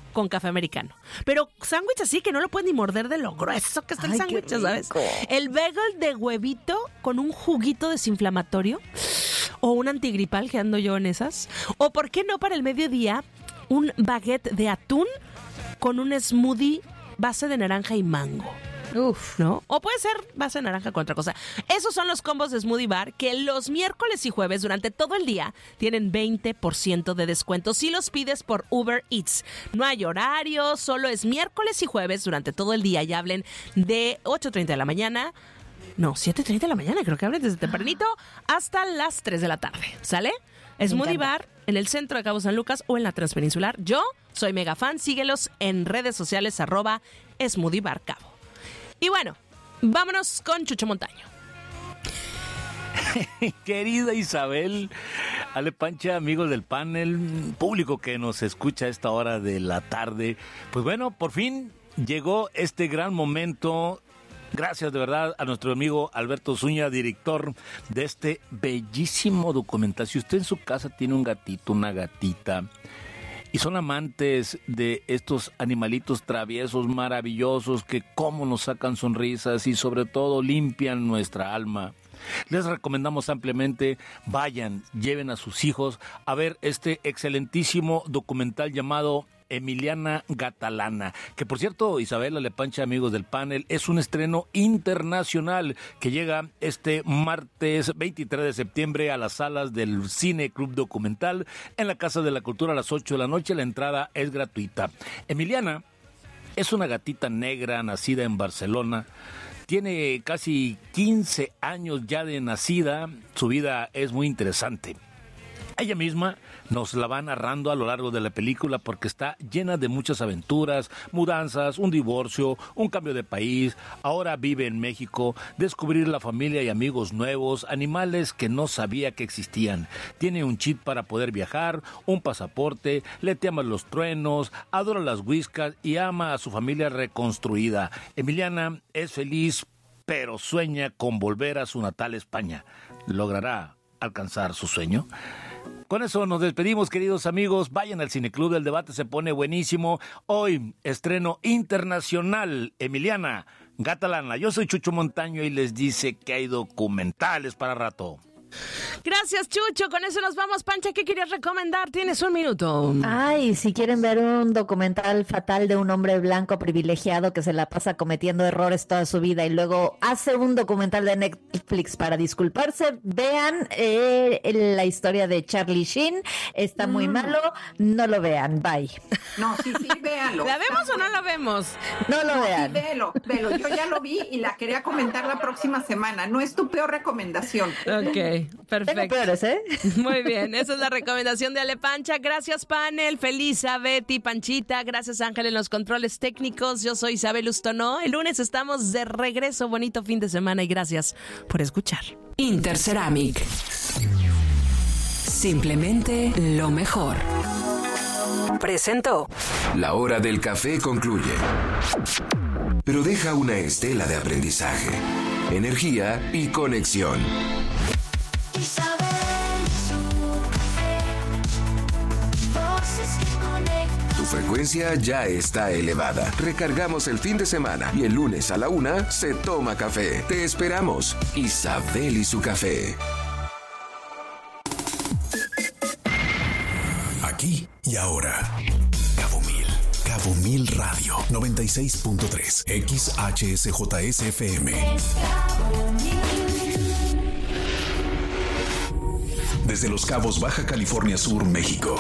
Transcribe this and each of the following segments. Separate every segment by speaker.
Speaker 1: con café americano. Pero sándwich así que no lo puedes ni morder de lo grueso que está el sándwich, ¿sabes? El bagel de huevito con un juguito desinflamatorio o un antigripal, que ando yo en esas. O ¿por qué no para el mediodía un baguette de atún con un smoothie base de naranja y mango?
Speaker 2: Uf,
Speaker 1: ¿no? O puede ser base de naranja con otra cosa. Esos son los combos de Smoothie Bar que los miércoles y jueves durante todo el día tienen 20% de descuento si los pides por Uber Eats. No hay horario, solo es miércoles y jueves durante todo el día. Ya hablen de 8:30 de la mañana. No, 7:30 de la mañana, creo que hablen desde tempranito hasta las 3 de la tarde. ¿Sale? Smoothie Bar en el centro de Cabo San Lucas o en la Transpeninsular. Yo soy mega fan. Síguelos en redes sociales @Smoothie Bar Cabo. Y bueno, vámonos con Chucho Montaño.
Speaker 3: Querida Isabel, Ale Pancha, amigos del panel, público que nos escucha a esta hora de la tarde. Pues bueno, por fin llegó este gran momento. Gracias de verdad a nuestro amigo Alberto Zúñiga, director de este bellísimo documental. Si usted en su casa tiene un gatito, una gatita, y son amantes de estos animalitos traviesos, maravillosos, que cómo nos sacan sonrisas y sobre todo limpian nuestra alma, les recomendamos ampliamente, vayan, lleven a sus hijos a ver este excelentísimo documental llamado Emiliana Gatalana, que por cierto, Isabel Alepancha, amigos del panel, es un estreno internacional que llega este martes 23 de septiembre a las salas del Cine Club Documental en la Casa de la Cultura a las 8 de la noche. La entrada es gratuita. Emiliana es una gatita negra nacida en Barcelona. Tiene casi 15 años ya de nacida. Su vida es muy interesante. Ella misma nos la va narrando a lo largo de la película porque está llena de muchas aventuras, mudanzas, un divorcio, un cambio de país, ahora vive en México, descubrir la familia y amigos nuevos, animales que no sabía que existían. Tiene un chip para poder viajar, un pasaporte, le teman los truenos, adora las whiskas y ama a su familia reconstruida. Emiliana es feliz, pero sueña con volver a su natal España. ¿Logrará alcanzar su sueño? Con eso nos despedimos, queridos amigos. Vayan al Cineclub, el debate se pone buenísimo. Hoy, estreno internacional, Emiliana Gatalana. Yo soy Chucho Montaño y les dice que hay documentales para rato.
Speaker 1: Gracias, Chucho. Con eso nos vamos. Pancha, ¿qué querías recomendar? Tienes un minuto.
Speaker 2: Ay, si quieren ver un documental fatal de un hombre blanco privilegiado que se la pasa cometiendo errores toda su vida y luego hace un documental de Netflix para disculparse, vean la historia de Charlie Sheen. Está muy malo, no lo vean. Bye.
Speaker 4: No, sí, véanlo.
Speaker 1: ¿La vemos o no la vemos?
Speaker 2: No lo vean.
Speaker 4: Sí, velo. Yo ya lo vi y la quería comentar la próxima semana. No es tu peor recomendación.
Speaker 1: Ok. Perfecto.
Speaker 2: Tengo peores, ¿eh?
Speaker 1: Muy bien, esa es la recomendación de Ale Pancha. Gracias, panel. Feliz a Betty, Panchita. Gracias, Ángel, en los controles técnicos. Yo soy Isabel Ustonó. El lunes estamos de regreso. Bonito fin de semana y gracias por escuchar.
Speaker 5: Interceramic. Simplemente lo mejor. Presentó.
Speaker 6: La hora del café concluye, pero deja una estela de aprendizaje, energía y conexión. Tu frecuencia ya está elevada. Recargamos el fin de semana y el lunes a la 1 se toma café. Te esperamos. Isabel y su café.
Speaker 7: Aquí y ahora. Cabo Mil Radio 96.3 XHSJSFM. Desde Los Cabos, Baja California Sur, México.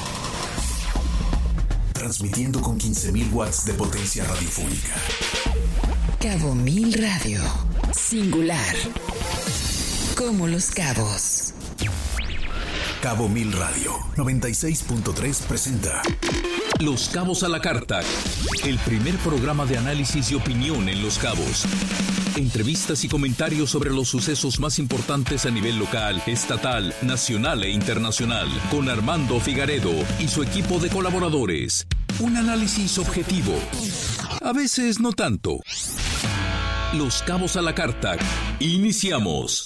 Speaker 7: Transmitiendo con 15.000 watts de potencia radiofónica.
Speaker 5: Cabo Mil Radio. Singular. Como Los Cabos.
Speaker 7: Cabo Mil Radio 96.3 presenta
Speaker 8: Los Cabos a la Carta, el primer programa de análisis y opinión en Los Cabos. Entrevistas y comentarios sobre los sucesos más importantes a nivel local, estatal, nacional e internacional, con Armando Figaredo y su equipo de colaboradores. Un análisis objetivo, a veces no tanto. Los Cabos a la Carta. Iniciamos.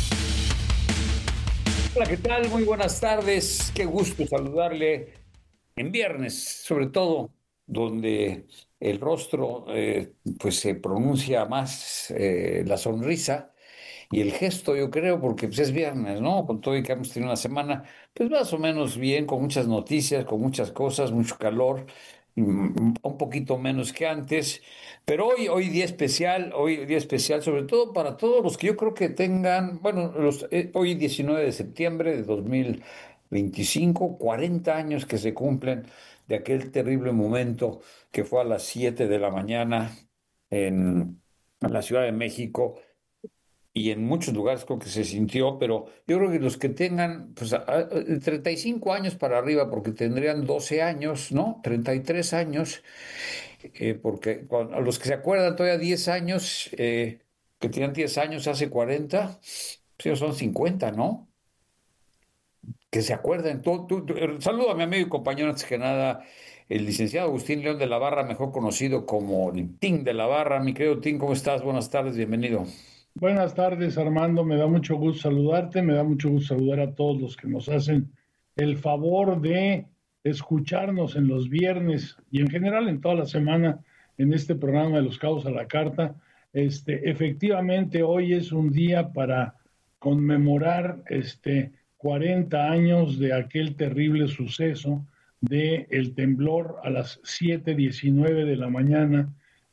Speaker 9: Hola, ¿qué tal? Muy buenas tardes. Qué gusto saludarle en viernes, sobre todo, donde el rostro pues se pronuncia más la sonrisa y el gesto, yo creo, porque pues, es viernes, ¿no? Con todo y que hemos tenido una semana, pues más o menos bien, con muchas noticias, con muchas cosas, mucho calor, un poquito menos que antes, pero hoy día especial, sobre todo para todos los que yo creo que tengan, bueno, hoy 19 de septiembre de 2025, 40 años que se cumplen de aquel terrible momento que fue a las 7 de la mañana en la Ciudad de México y en muchos lugares creo que se sintió, pero yo creo que los que tengan pues, 35 años para arriba, porque tendrían 12 años, ¿no? 33 años, porque a los que se acuerdan todavía 10 años, que tenían 10 años hace 40, pues ellos son 50, ¿no? Que se acuerden. Saludo a mi amigo y compañero, antes que nada, el licenciado Agustín León de la Barra, mejor conocido como el Tim de la Barra. Mi querido Tim, ¿cómo estás? Buenas tardes, bienvenido.
Speaker 10: Buenas tardes, Armando. Me da mucho gusto saludarte, me da mucho gusto saludar a todos los que nos hacen el favor de escucharnos en los viernes y en general en toda la semana en este programa de Los Cabos a la Carta. Efectivamente, hoy es un día para conmemorar 40 años de aquel terrible suceso del temblor a las 7:19 de la mañana.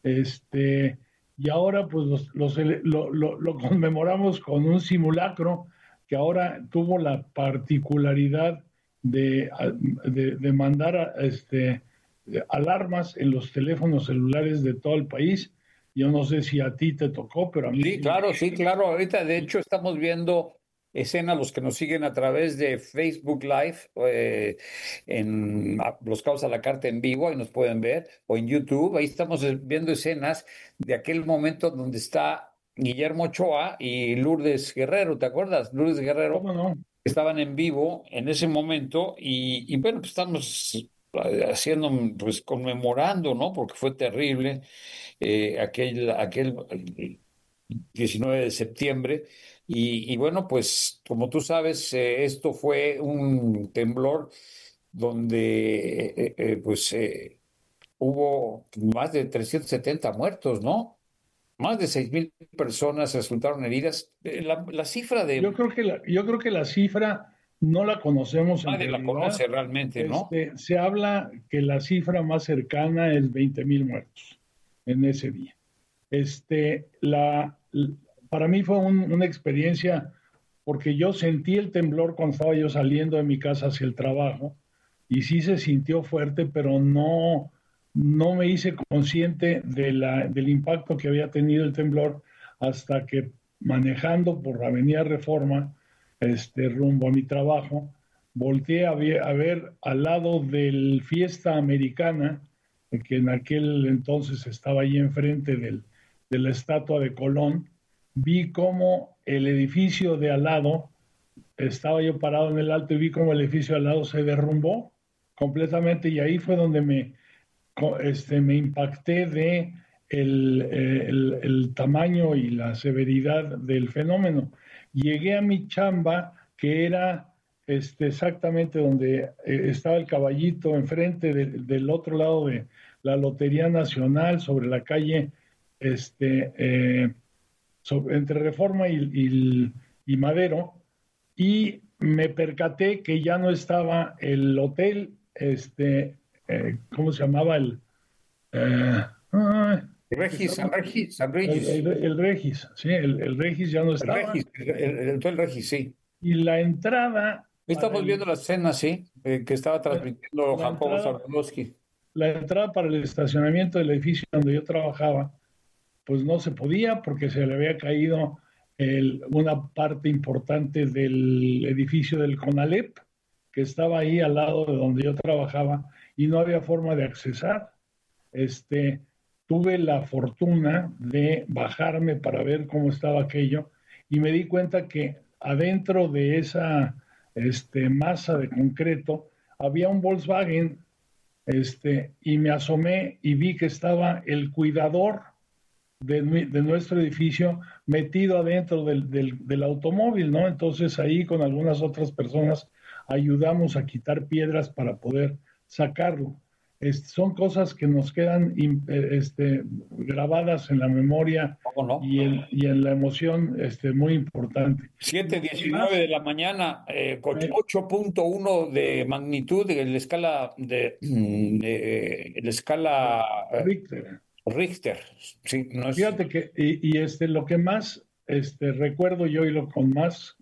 Speaker 10: Y ahora pues lo conmemoramos con un simulacro que ahora tuvo la particularidad de mandar alarmas en los teléfonos celulares de todo el país. Yo no sé si a ti te tocó, pero a mí...
Speaker 9: Sí, claro. Ahorita, de hecho, estamos viendo escena, los que nos siguen a través de Facebook Live, en Los Cabos a la Carta en vivo, ahí nos pueden ver, o en YouTube, ahí estamos viendo escenas de aquel momento donde está Guillermo Ochoa y Lourdes Guerrero, ¿te acuerdas? Lourdes Guerrero.
Speaker 10: ¿Cómo no?
Speaker 9: Estaban en vivo en ese momento y bueno, pues estamos haciendo, pues conmemorando, ¿no? Porque fue terrible aquel 19 de septiembre. Y bueno, pues como tú sabes, esto fue un temblor donde hubo más de 370 muertos, ¿no? Más de 6,000 personas resultaron heridas. La cifra de...
Speaker 10: Yo creo que la cifra no la conocemos.
Speaker 9: Nadie la conoce realmente, ¿no?
Speaker 10: Se habla que la cifra más cercana es 20,000 muertos en ese día. Para mí fue una experiencia, porque yo sentí el temblor cuando estaba yo saliendo de mi casa hacia el trabajo, y sí se sintió fuerte, pero no me hice consciente del impacto que había tenido el temblor hasta que, manejando por Avenida Reforma, rumbo a mi trabajo, volteé a ver al lado del Fiesta Americana, que en aquel entonces estaba ahí enfrente de la estatua de Colón. Vi cómo el edificio de al lado, estaba yo parado en el alto y vi cómo el edificio de al lado se derrumbó completamente, y ahí fue donde me impacté de el tamaño y la severidad del fenómeno. Llegué a mi chamba, que era exactamente donde estaba el Caballito, enfrente del otro lado de la Lotería Nacional, sobre la calle entre Reforma y Madero, y me percaté que ya no estaba el hotel, ¿cómo se llamaba?
Speaker 9: San Regis.
Speaker 10: El Regis, sí, el Regis ya no estaba.
Speaker 9: El Hotel Regis, sí.
Speaker 10: Y la entrada...
Speaker 9: Estamos viendo la escena, sí, que estaba transmitiendo Jacobo Zabludowski.
Speaker 10: La entrada para el estacionamiento del edificio donde yo trabajaba, pues no se podía porque se le había caído una parte importante del edificio del CONALEP, que estaba ahí al lado de donde yo trabajaba, y no había forma de accesar. Tuve la fortuna de bajarme para ver cómo estaba aquello, y me di cuenta que adentro de esa masa de concreto había un Volkswagen, y me asomé y vi que estaba el cuidador de nuestro edificio metido adentro del automóvil, ¿no? Entonces ahí con algunas otras personas ayudamos a quitar piedras para poder sacarlo. Son cosas que nos quedan grabadas en la memoria y en la emoción muy importante.
Speaker 9: 7:19 de la mañana, con 8.1 de magnitud en la escala Richter. Sí, no es...
Speaker 10: Fíjate que lo que más recuerdo yo y con más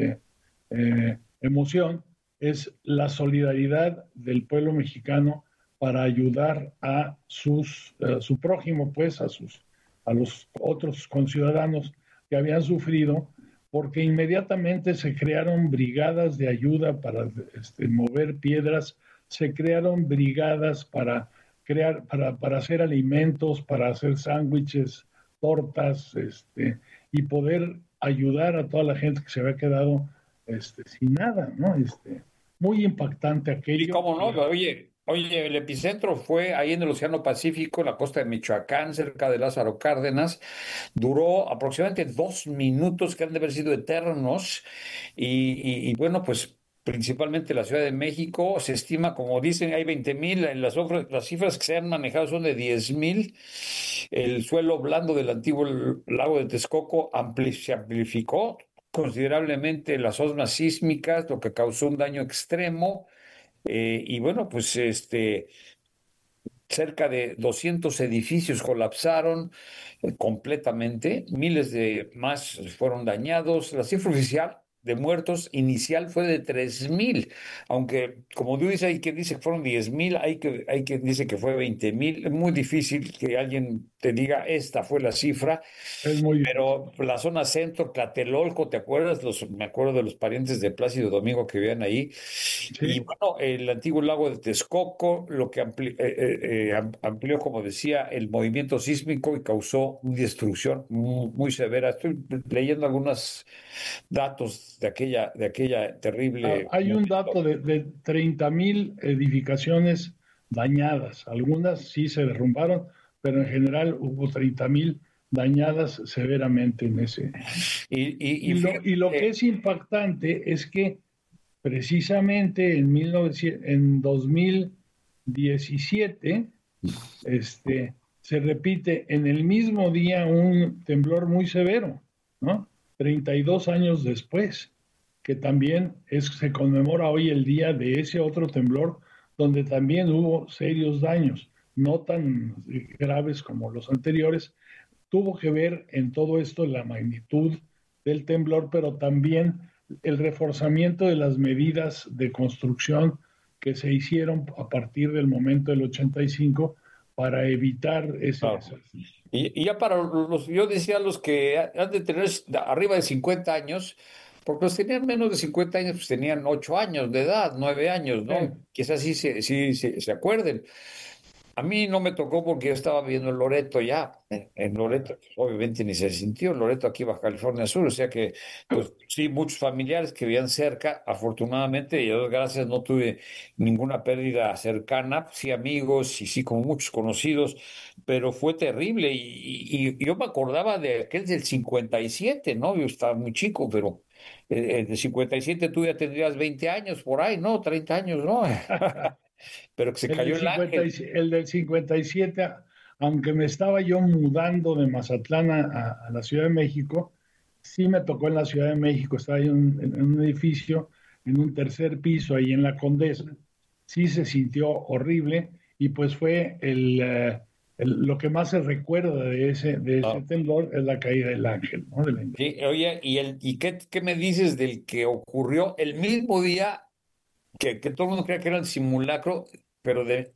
Speaker 10: emoción es la solidaridad del pueblo mexicano para ayudar a su prójimo, pues, a los otros conciudadanos que habían sufrido, porque inmediatamente se crearon brigadas de ayuda para mover piedras, se crearon brigadas para hacer alimentos, para hacer sándwiches, tortas, y poder ayudar a toda la gente que se había quedado sin nada, ¿no? Muy impactante aquello.
Speaker 9: Y cómo no, Oye, el epicentro fue ahí en el Océano Pacífico, en la costa de Michoacán, cerca de Lázaro Cárdenas. Duró aproximadamente 2 minutos, que han de haber sido eternos. Y bueno, pues principalmente la Ciudad de México, se estima, como dicen, hay 20,000, las cifras que se han manejado son de 10,000. El suelo blando del antiguo lago de Texcoco se amplificó considerablemente las ondas sísmicas, lo que causó un daño extremo. Y bueno, pues cerca de 200 edificios colapsaron completamente, miles de más fueron dañados. La cifra oficial de muertos inicial fue de 3,000, aunque como tú dices, hay quien dice que fueron 10,000, hay quien dice que fue 20,000. Es muy difícil que alguien te diga esta fue la cifra, pero la zona centro, Tlatelolco, ¿te acuerdas? Me acuerdo de los parientes de Plácido Domingo que vivían ahí. Sí. Y bueno, el antiguo lago de Texcoco, lo que amplió, como decía, el movimiento sísmico y causó una destrucción muy severa. Estoy leyendo algunos datos de aquella terrible...
Speaker 10: Hay un dato de 30,000 edificaciones dañadas. Algunas sí se derrumbaron, pero en general hubo 30,000 dañadas severamente en ese. Y lo que es impactante es que precisamente en 2017 se repite en el mismo día un temblor muy severo, ¿no? 32 años después, que también se conmemora hoy el día de ese otro temblor, donde también hubo serios daños, no tan graves como los anteriores. Tuvo que ver en todo esto la magnitud del temblor, pero también el reforzamiento de las medidas de construcción que se hicieron a partir del momento del 85 para evitar ese desastre.
Speaker 9: Y ya para yo decía los que han de tener arriba de 50 años, porque los tenían menos de 50 años, pues tenían 8 años de edad, 9 años, ¿no? Sí. Quizás sí se acuerden. A mí no me tocó porque yo estaba viviendo en Loreto ya. En Loreto, pues, obviamente ni se sintió. En Loreto, aquí Baja California Sur. O sea que, pues sí, muchos familiares que vivían cerca. Afortunadamente, y a Dios gracias, no tuve ninguna pérdida cercana. Sí, amigos y sí, como muchos conocidos. Pero fue terrible. Y yo me acordaba de aquel del 57, ¿no? Yo estaba muy chico, pero en el 57 tú ya tendrías 20 años por ahí, ¿no? 30 años, ¿no? Pero que se cayó el ángel.
Speaker 10: El del 57, aunque me estaba yo mudando de Mazatlán a la Ciudad de México, sí me tocó en la Ciudad de México, estaba ahí en un edificio, en un tercer piso, ahí en la Condesa. Sí se sintió horrible y pues fue lo que más se recuerda de ese temblor es la caída del ángel, ¿no?
Speaker 9: Sí, oye, ¿y qué me dices del que ocurrió el mismo día que todo el mundo creía que era el simulacro, pero de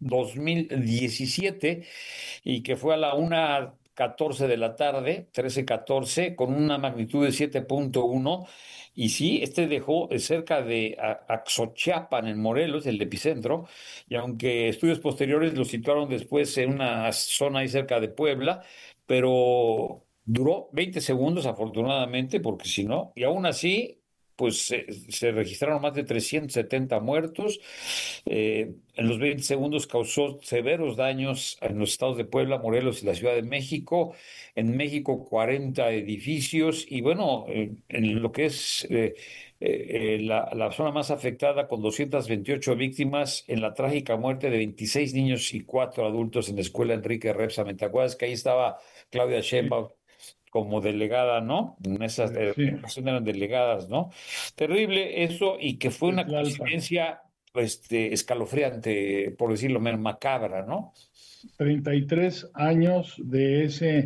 Speaker 9: 2017, y que fue a la 1:14 de la tarde, 13:14, con una magnitud de 7.1, y sí, dejó cerca de Axochiapan, en Morelos, el epicentro, y aunque estudios posteriores lo situaron después en una zona ahí cerca de Puebla, pero duró 20 segundos, afortunadamente, porque si no, y aún así, pues se registraron más de 370 muertos. En los 20 segundos causó severos daños en los estados de Puebla, Morelos y la Ciudad de México. En México, 40 edificios. Y bueno, en lo que es la zona más afectada, con 228 víctimas en la trágica muerte de 26 niños y 4 adultos en la escuela Enrique Repsamen. ¿Te acuerdas que ahí estaba Claudia Sheinbaum como delegada, ¿no? En esas eran delegadas, ¿no? Terrible eso, y que fue una coincidencia escalofriante, por decirlo menos, macabra, ¿no?
Speaker 10: 33 años de ese,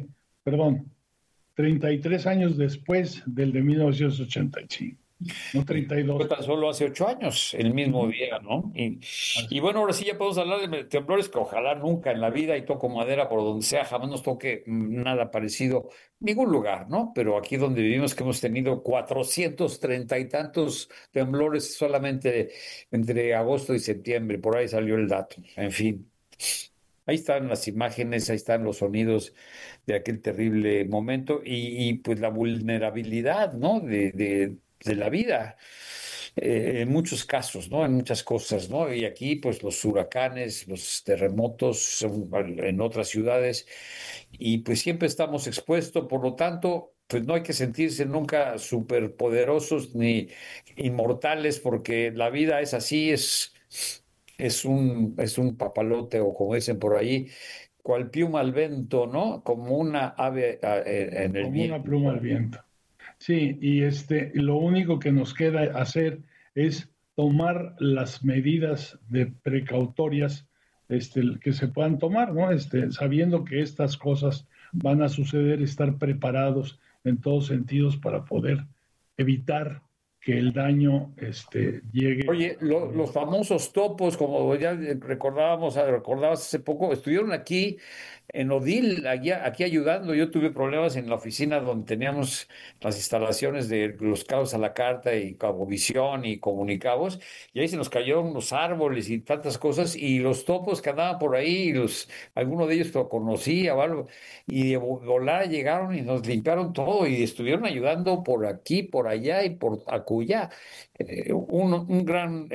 Speaker 10: 33 años después del de 1985. No 32.
Speaker 9: Fue tan solo hace 8 años, el mismo día, ¿no? Y bueno, ahora sí ya podemos hablar de temblores que ojalá nunca en la vida, y toco madera por donde sea, jamás nos toque nada parecido en ningún lugar, ¿no? Pero aquí donde vivimos, que hemos tenido 430 y tantos temblores solamente entre agosto y septiembre, por ahí salió el dato, en fin. Ahí están las imágenes, ahí están los sonidos de aquel terrible momento y pues la vulnerabilidad, ¿no? de la vida, en muchos casos, ¿no? En muchas cosas, ¿no? Y aquí, pues, los huracanes, los terremotos en otras ciudades, y pues siempre estamos expuestos, por lo tanto, pues no hay que sentirse nunca superpoderosos ni inmortales, porque la vida es así, es un papalote, o como dicen por ahí, cual pluma al viento, ¿no? Como una ave en el viento.
Speaker 10: Como una pluma al viento. Sí, y lo único que nos queda hacer es tomar las medidas de precautorias que se puedan tomar, ¿no? Sabiendo que estas cosas van a suceder, estar preparados en todos sentidos para poder evitar que el daño llegue.
Speaker 9: Oye, los famosos topos, como ya recordabas hace poco, estuvieron aquí en Odil, aquí ayudando. Yo tuve problemas en la oficina donde teníamos las instalaciones de los Cabos a la Carta y Cabovisión y Comunicabos, y ahí se nos cayeron los árboles y tantas cosas, y los topos que andaban por ahí, alguno de ellos lo conocía o algo, y de volar llegaron y nos limpiaron todo, y estuvieron ayudando por aquí, por allá y por acullá. Un gran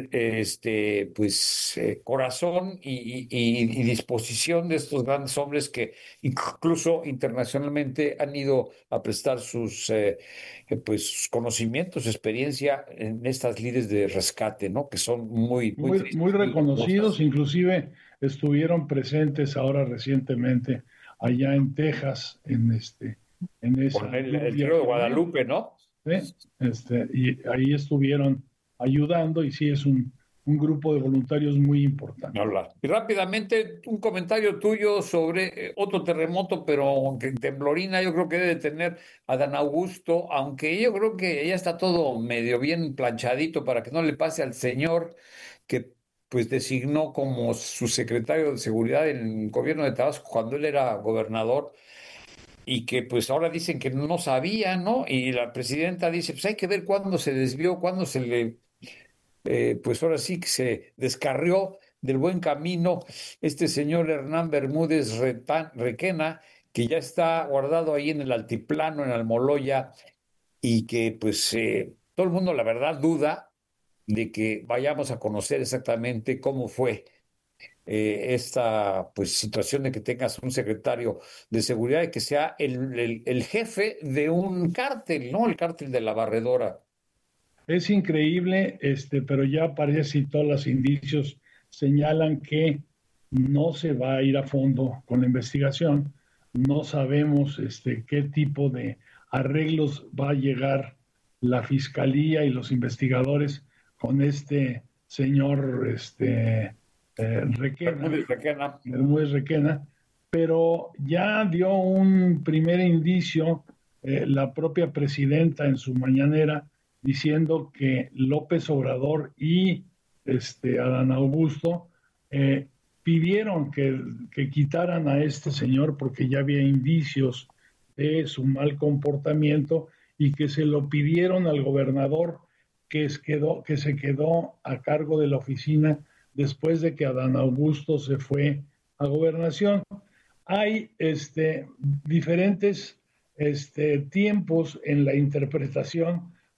Speaker 9: corazón y disposición de estos grandes hombres que incluso internacionalmente han ido a prestar sus conocimientos, experiencia en estas lides de rescate, ¿no? Que son muy
Speaker 10: reconocidos, inclusive estuvieron presentes ahora recientemente allá en Texas, en
Speaker 9: el Tiro de Guadalupe, ¿no?
Speaker 10: ¿Sí? Y ahí estuvieron ayudando, y sí es un grupo de voluntarios muy importante.
Speaker 9: Y rápidamente, un comentario tuyo sobre otro terremoto, pero que temblorina, yo creo que debe tener Adán Augusto, aunque yo creo que ya está todo medio bien planchadito para que no le pase al señor que pues designó como su secretario de seguridad en el gobierno de Tabasco cuando él era gobernador, y que pues ahora dicen que no sabía, ¿no? Y la presidenta dice, pues hay que ver cuándo se desvió, cuándo se le, pues ahora sí que se descarrió del buen camino este señor Hernán Bermúdez Requena, que ya está guardado ahí en el altiplano, en Almoloya, y que pues todo el mundo, la verdad, duda de que vayamos a conocer exactamente cómo fue esta pues situación de que tengas un secretario de seguridad y que sea el jefe de un cártel, ¿no? El cártel de la Barredora.
Speaker 10: Es increíble, pero ya parece, y todos los indicios señalan que no se va a ir a fondo con la investigación. No sabemos qué tipo de arreglos va a llegar la fiscalía y los investigadores con este señor Bermúdez Requena, pero ya dio un primer indicio la propia presidenta en su mañanera, diciendo que López Obrador y Adán Augusto pidieron que quitaran a este señor porque ya había indicios de su mal comportamiento, y que se lo pidieron al gobernador que se quedó a cargo de la oficina después de que Adán Augusto se fue a gobernación. Hay diferentes tiempos en la interpretación,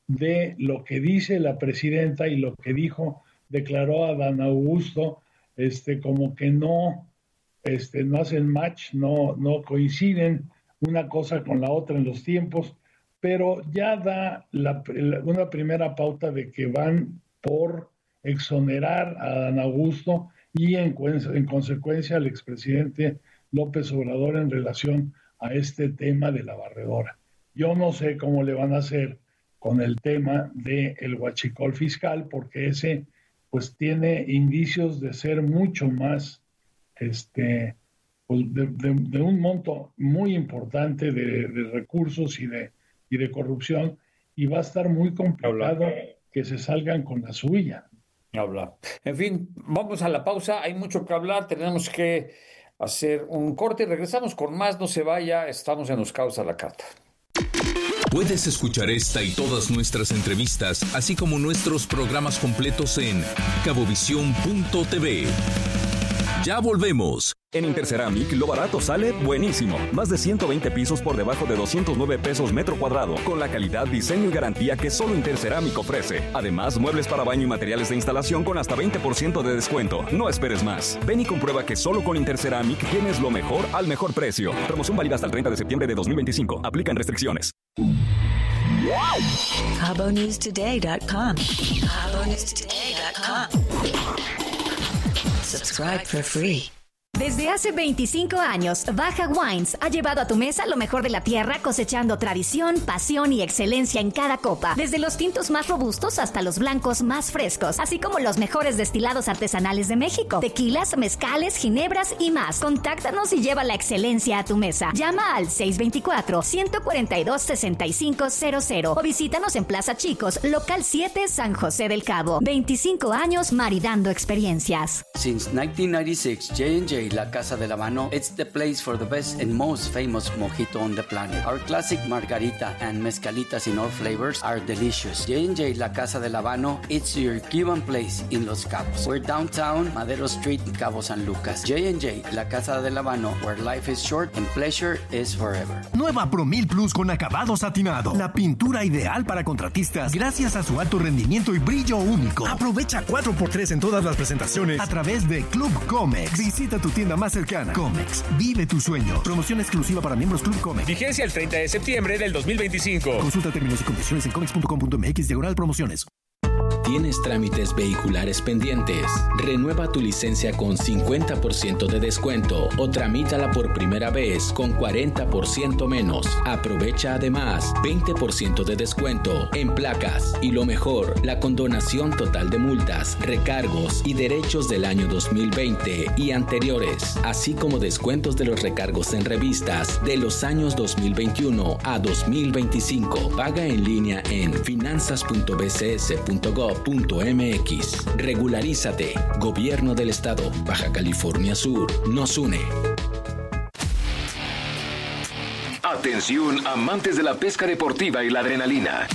Speaker 10: de lo que dice la presidenta y lo que declaró Adán Augusto, como que no hacen match, no coinciden una cosa con la otra en los tiempos, pero ya da una primera pauta de que van por exonerar a Adán Augusto y en consecuencia al expresidente López Obrador en relación a este tema de la barredora. Yo no sé cómo le van a hacer con el tema del huachicol fiscal, porque ese pues tiene indicios de ser mucho más, pues, de un monto muy importante de recursos y de corrupción, y va a estar muy complicado que se salgan con la suya.
Speaker 9: En fin, vamos a la pausa, hay mucho que hablar, tenemos que hacer un corte y regresamos con más, no se vaya, estamos en Los Cabos a la Carta.
Speaker 8: Puedes escuchar esta y todas nuestras entrevistas, así como nuestros programas completos en cabovisión.tv. Ya volvemos.
Speaker 11: En Interceramic, lo barato sale buenísimo. Más de 120 pisos por debajo de 209 pesos metro cuadrado, con la calidad, diseño y garantía que solo Interceramic ofrece. Además, muebles para baño y materiales de instalación con hasta 20% de descuento. No esperes más. Ven y comprueba que solo con Interceramic tienes lo mejor al mejor precio. Promoción válida hasta el 30 de septiembre de 2025. Aplican restricciones.
Speaker 5: CaboNewsToday.com. CaboNewsToday.com. Subscribe for free.
Speaker 12: Desde hace 25 años, Baja Wines ha llevado a tu mesa lo mejor de la tierra, cosechando tradición, pasión y excelencia en cada copa. Desde los tintos más robustos hasta los blancos más frescos, así como los mejores destilados artesanales de México, tequilas, mezcales, ginebras y más. Contáctanos y lleva la excelencia a tu mesa. Llama al 624-142-6500 o visítanos en Plaza Chicos, Local 7, San José del Cabo. 25 años maridando experiencias.
Speaker 13: Since 1996, J&J, La Casa del Habano, it's the place for the best and most famous mojito on the planet. Our classic margarita and mezcalitas in all flavors are delicious. J&J, La Casa del Habano, it's your Cuban place in Los Cabos. We're downtown, Madero Street, Cabo San Lucas. J&J, La Casa del Habano, where life is short and pleasure is forever.
Speaker 14: Nueva Promil Plus con acabado satinado. La pintura ideal para contratistas gracias a su alto rendimiento y brillo único. Aprovecha 4x3 en todas las presentaciones a través de Club Comex. Visita tu tienda más cercana. Comex, vive tu sueño. Promoción exclusiva para miembros Club Comex.
Speaker 15: Vigencia el 30 de septiembre del 2025.
Speaker 14: Consulta términos y condiciones en comex.com.mx/promociones.
Speaker 16: ¿Tienes trámites vehiculares pendientes? Renueva tu licencia con 50% de descuento o tramítala por primera vez con 40% menos. Aprovecha además 20% de descuento en placas y lo mejor, la condonación total de multas, recargos y derechos del año 2020 y anteriores, así como descuentos de los recargos en revistas de los años 2021 a 2025. Paga en línea en finanzas.bcs.gov.mx. Regularízate. Gobierno del Estado. Baja California Sur. Nos une.
Speaker 6: Atención, amantes de la pesca deportiva y la adrenalina.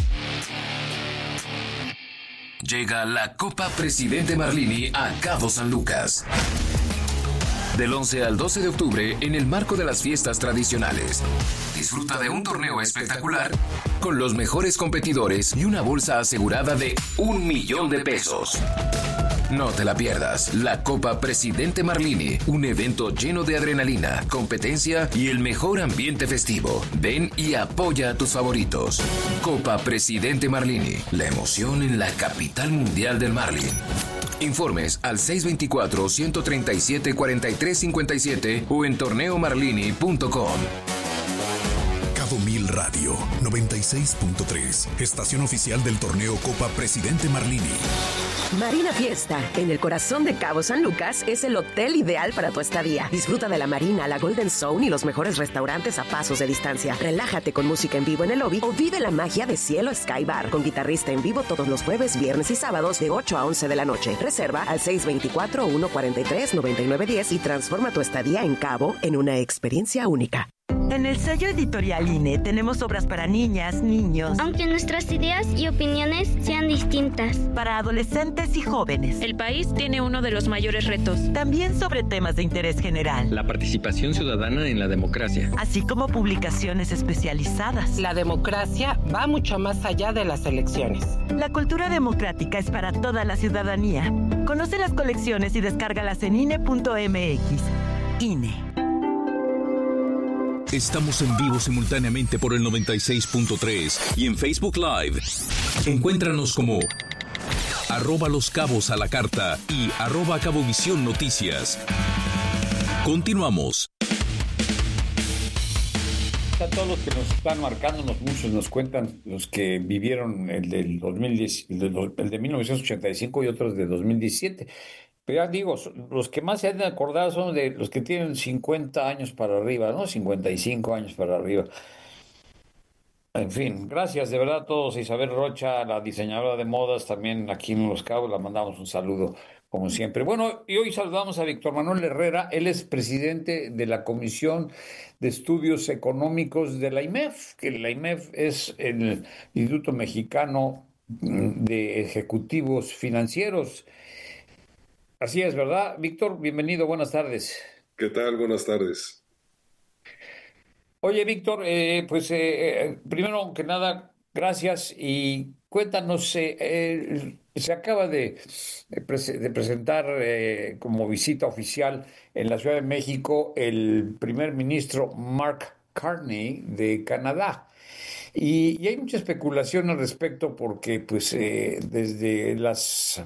Speaker 6: Llega la Copa Presidente Marlini a Cabo San Lucas. Del 11 al 12 de octubre, en el marco de las fiestas tradicionales. Disfruta de un torneo espectacular con los mejores competidores y una bolsa asegurada de $1,000,000. No te la pierdas. La Copa Presidente Marlini, un evento lleno de adrenalina, competencia y el mejor ambiente festivo. Ven y apoya a tus favoritos. Copa Presidente Marlini, la emoción en la capital mundial del Marlin. Informes al 624-137-4357 o en torneomarlini.com.
Speaker 7: Cabo Mil Radio 96.3, estación oficial del torneo Copa Presidente Marlini.
Speaker 17: Marina Fiesta, en el corazón de Cabo San Lucas, es el hotel ideal para tu estadía. Disfruta de la marina, la Golden Zone y los mejores restaurantes a pasos de distancia. Relájate con música en vivo en el lobby o vive la magia de Cielo Sky Bar, con guitarrista en vivo todos los jueves, viernes y sábados de 8 a 11 de la noche. Reserva al 624-143-9910 y transforma tu estadía en Cabo en una experiencia única.
Speaker 18: En el sello editorial INE tenemos obras para niñas, niños,
Speaker 19: aunque nuestras ideas y opiniones sean distintas,
Speaker 18: para adolescentes y jóvenes.
Speaker 20: El país tiene uno de los mayores retos.
Speaker 18: También sobre temas de interés general.
Speaker 16: La participación ciudadana en la democracia.
Speaker 18: Así como publicaciones especializadas.
Speaker 21: La democracia va mucho más allá de las elecciones.
Speaker 18: La cultura democrática es para toda la ciudadanía. Conoce las colecciones y descárgalas en INE.mx. INE.
Speaker 8: Estamos en vivo simultáneamente por el 96.3 y en Facebook Live. Encuéntranos como @Los Cabos a la Carta y @Cabovisión Noticias. Continuamos.
Speaker 9: A todos los que nos están marcándonos, muchos nos cuentan, los que vivieron el del 2010, el de 1985 y otros de 2017. Pero ya digo, los que más se han de acordar son de los que tienen 50 años para arriba, ¿no? 55 años para arriba. En fin, gracias de verdad a todos. Isabel Rocha, la diseñadora de modas, también aquí en Los Cabos, la mandamos un saludo como siempre. Bueno, y hoy saludamos a Víctor Manuel Herrera. Él es presidente de la Comisión de Estudios Económicos de la IMEF, que la IMEF es el Instituto Mexicano de Ejecutivos Financieros. Así es, ¿verdad? Víctor, bienvenido, buenas tardes.
Speaker 22: ¿Qué tal? Buenas tardes.
Speaker 9: Oye, Víctor, primero que nada, gracias y cuéntanos, se acaba de presentar como visita oficial en la Ciudad de México el primer ministro Mark Carney de Canadá. Y hay mucha especulación al respecto porque desde las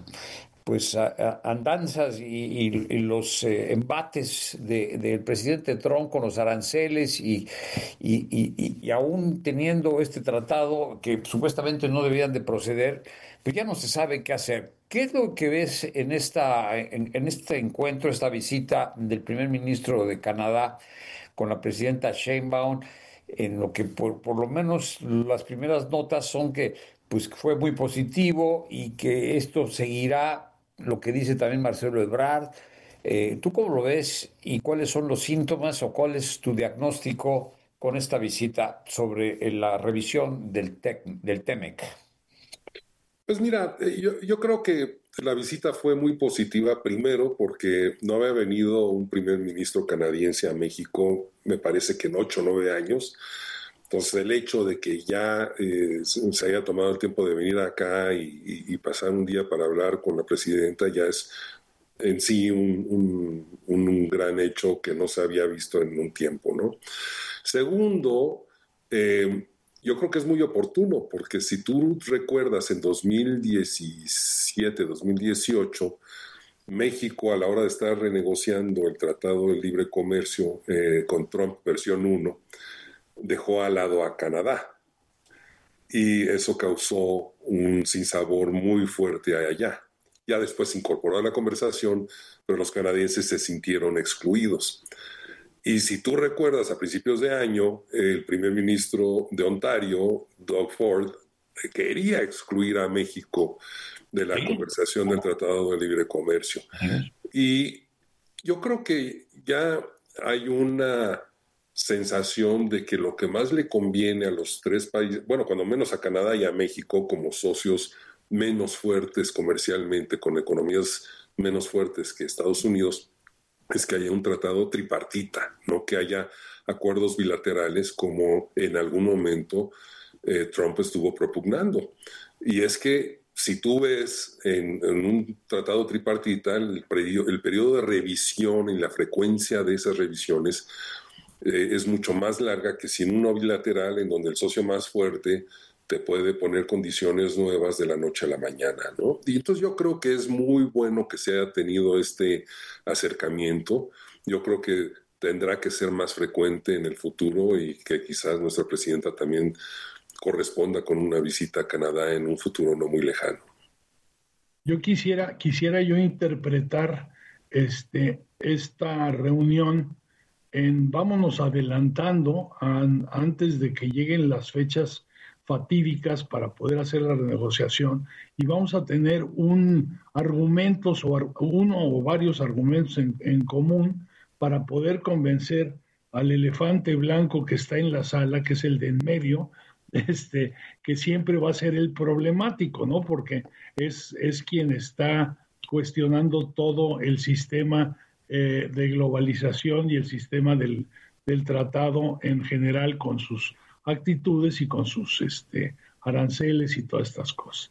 Speaker 9: andanzas y los embates del presidente Trump con los aranceles y aún teniendo este tratado que supuestamente no debían de proceder, pues ya no se sabe qué hacer. ¿Qué es lo que ves en este encuentro, esta visita del primer ministro de Canadá con la presidenta Sheinbaum, en lo que por lo menos las primeras notas son que pues fue muy positivo y que esto seguirá? Lo que dice también Marcelo Ebrard. ¿Tú cómo lo ves y cuáles son los síntomas o cuál es tu diagnóstico con esta visita sobre la revisión del TEMEC?
Speaker 22: Pues mira, yo creo que la visita fue muy positiva, primero porque no había venido un primer ministro canadiense a México, me parece que en 8 o 9 años. Entonces, el hecho de que ya se haya tomado el tiempo de venir acá y pasar un día para hablar con la presidenta ya es en sí un gran hecho que no se había visto en un tiempo, ¿no? Segundo, yo creo que es muy oportuno, porque si tú recuerdas en 2017, 2018, México, a la hora de estar renegociando el Tratado de Libre Comercio con Trump versión 1, dejó al lado a Canadá y eso causó un sinsabor muy fuerte allá. Ya después se incorporó a la conversación, pero los canadienses se sintieron excluidos. Y si tú recuerdas, a principios de año, el primer ministro de Ontario, Doug Ford, quería excluir a México de la conversación del Tratado de Libre Comercio. Y yo creo que ya hay una sensación de que lo que más le conviene a los tres países, bueno, cuando menos a Canadá y a México como socios menos fuertes comercialmente, con economías menos fuertes que Estados Unidos, es que haya un tratado tripartita, no que haya acuerdos bilaterales como en algún momento Trump estuvo propugnando. Y es que si tú ves en un tratado tripartita el periodo de revisión y la frecuencia de esas revisiones es mucho más larga que si en uno bilateral en donde el socio más fuerte te puede poner condiciones nuevas de la noche a la mañana, ¿no? Y entonces yo creo que es muy bueno que se haya tenido este acercamiento. Yo creo que tendrá que ser más frecuente en el futuro y que quizás nuestra presidenta también corresponda con una visita a Canadá en un futuro no muy lejano.
Speaker 10: Yo quisiera yo interpretar esta reunión vámonos adelantando antes de que lleguen las fechas fatídicas para poder hacer la renegociación y vamos a tener uno o varios argumentos en común para poder convencer al elefante blanco que está en la sala, que es el de en medio, que siempre va a ser el problemático, ¿no? Porque es quien está cuestionando todo el sistema de globalización y el sistema del tratado en general, con sus actitudes y con sus aranceles y todas estas cosas.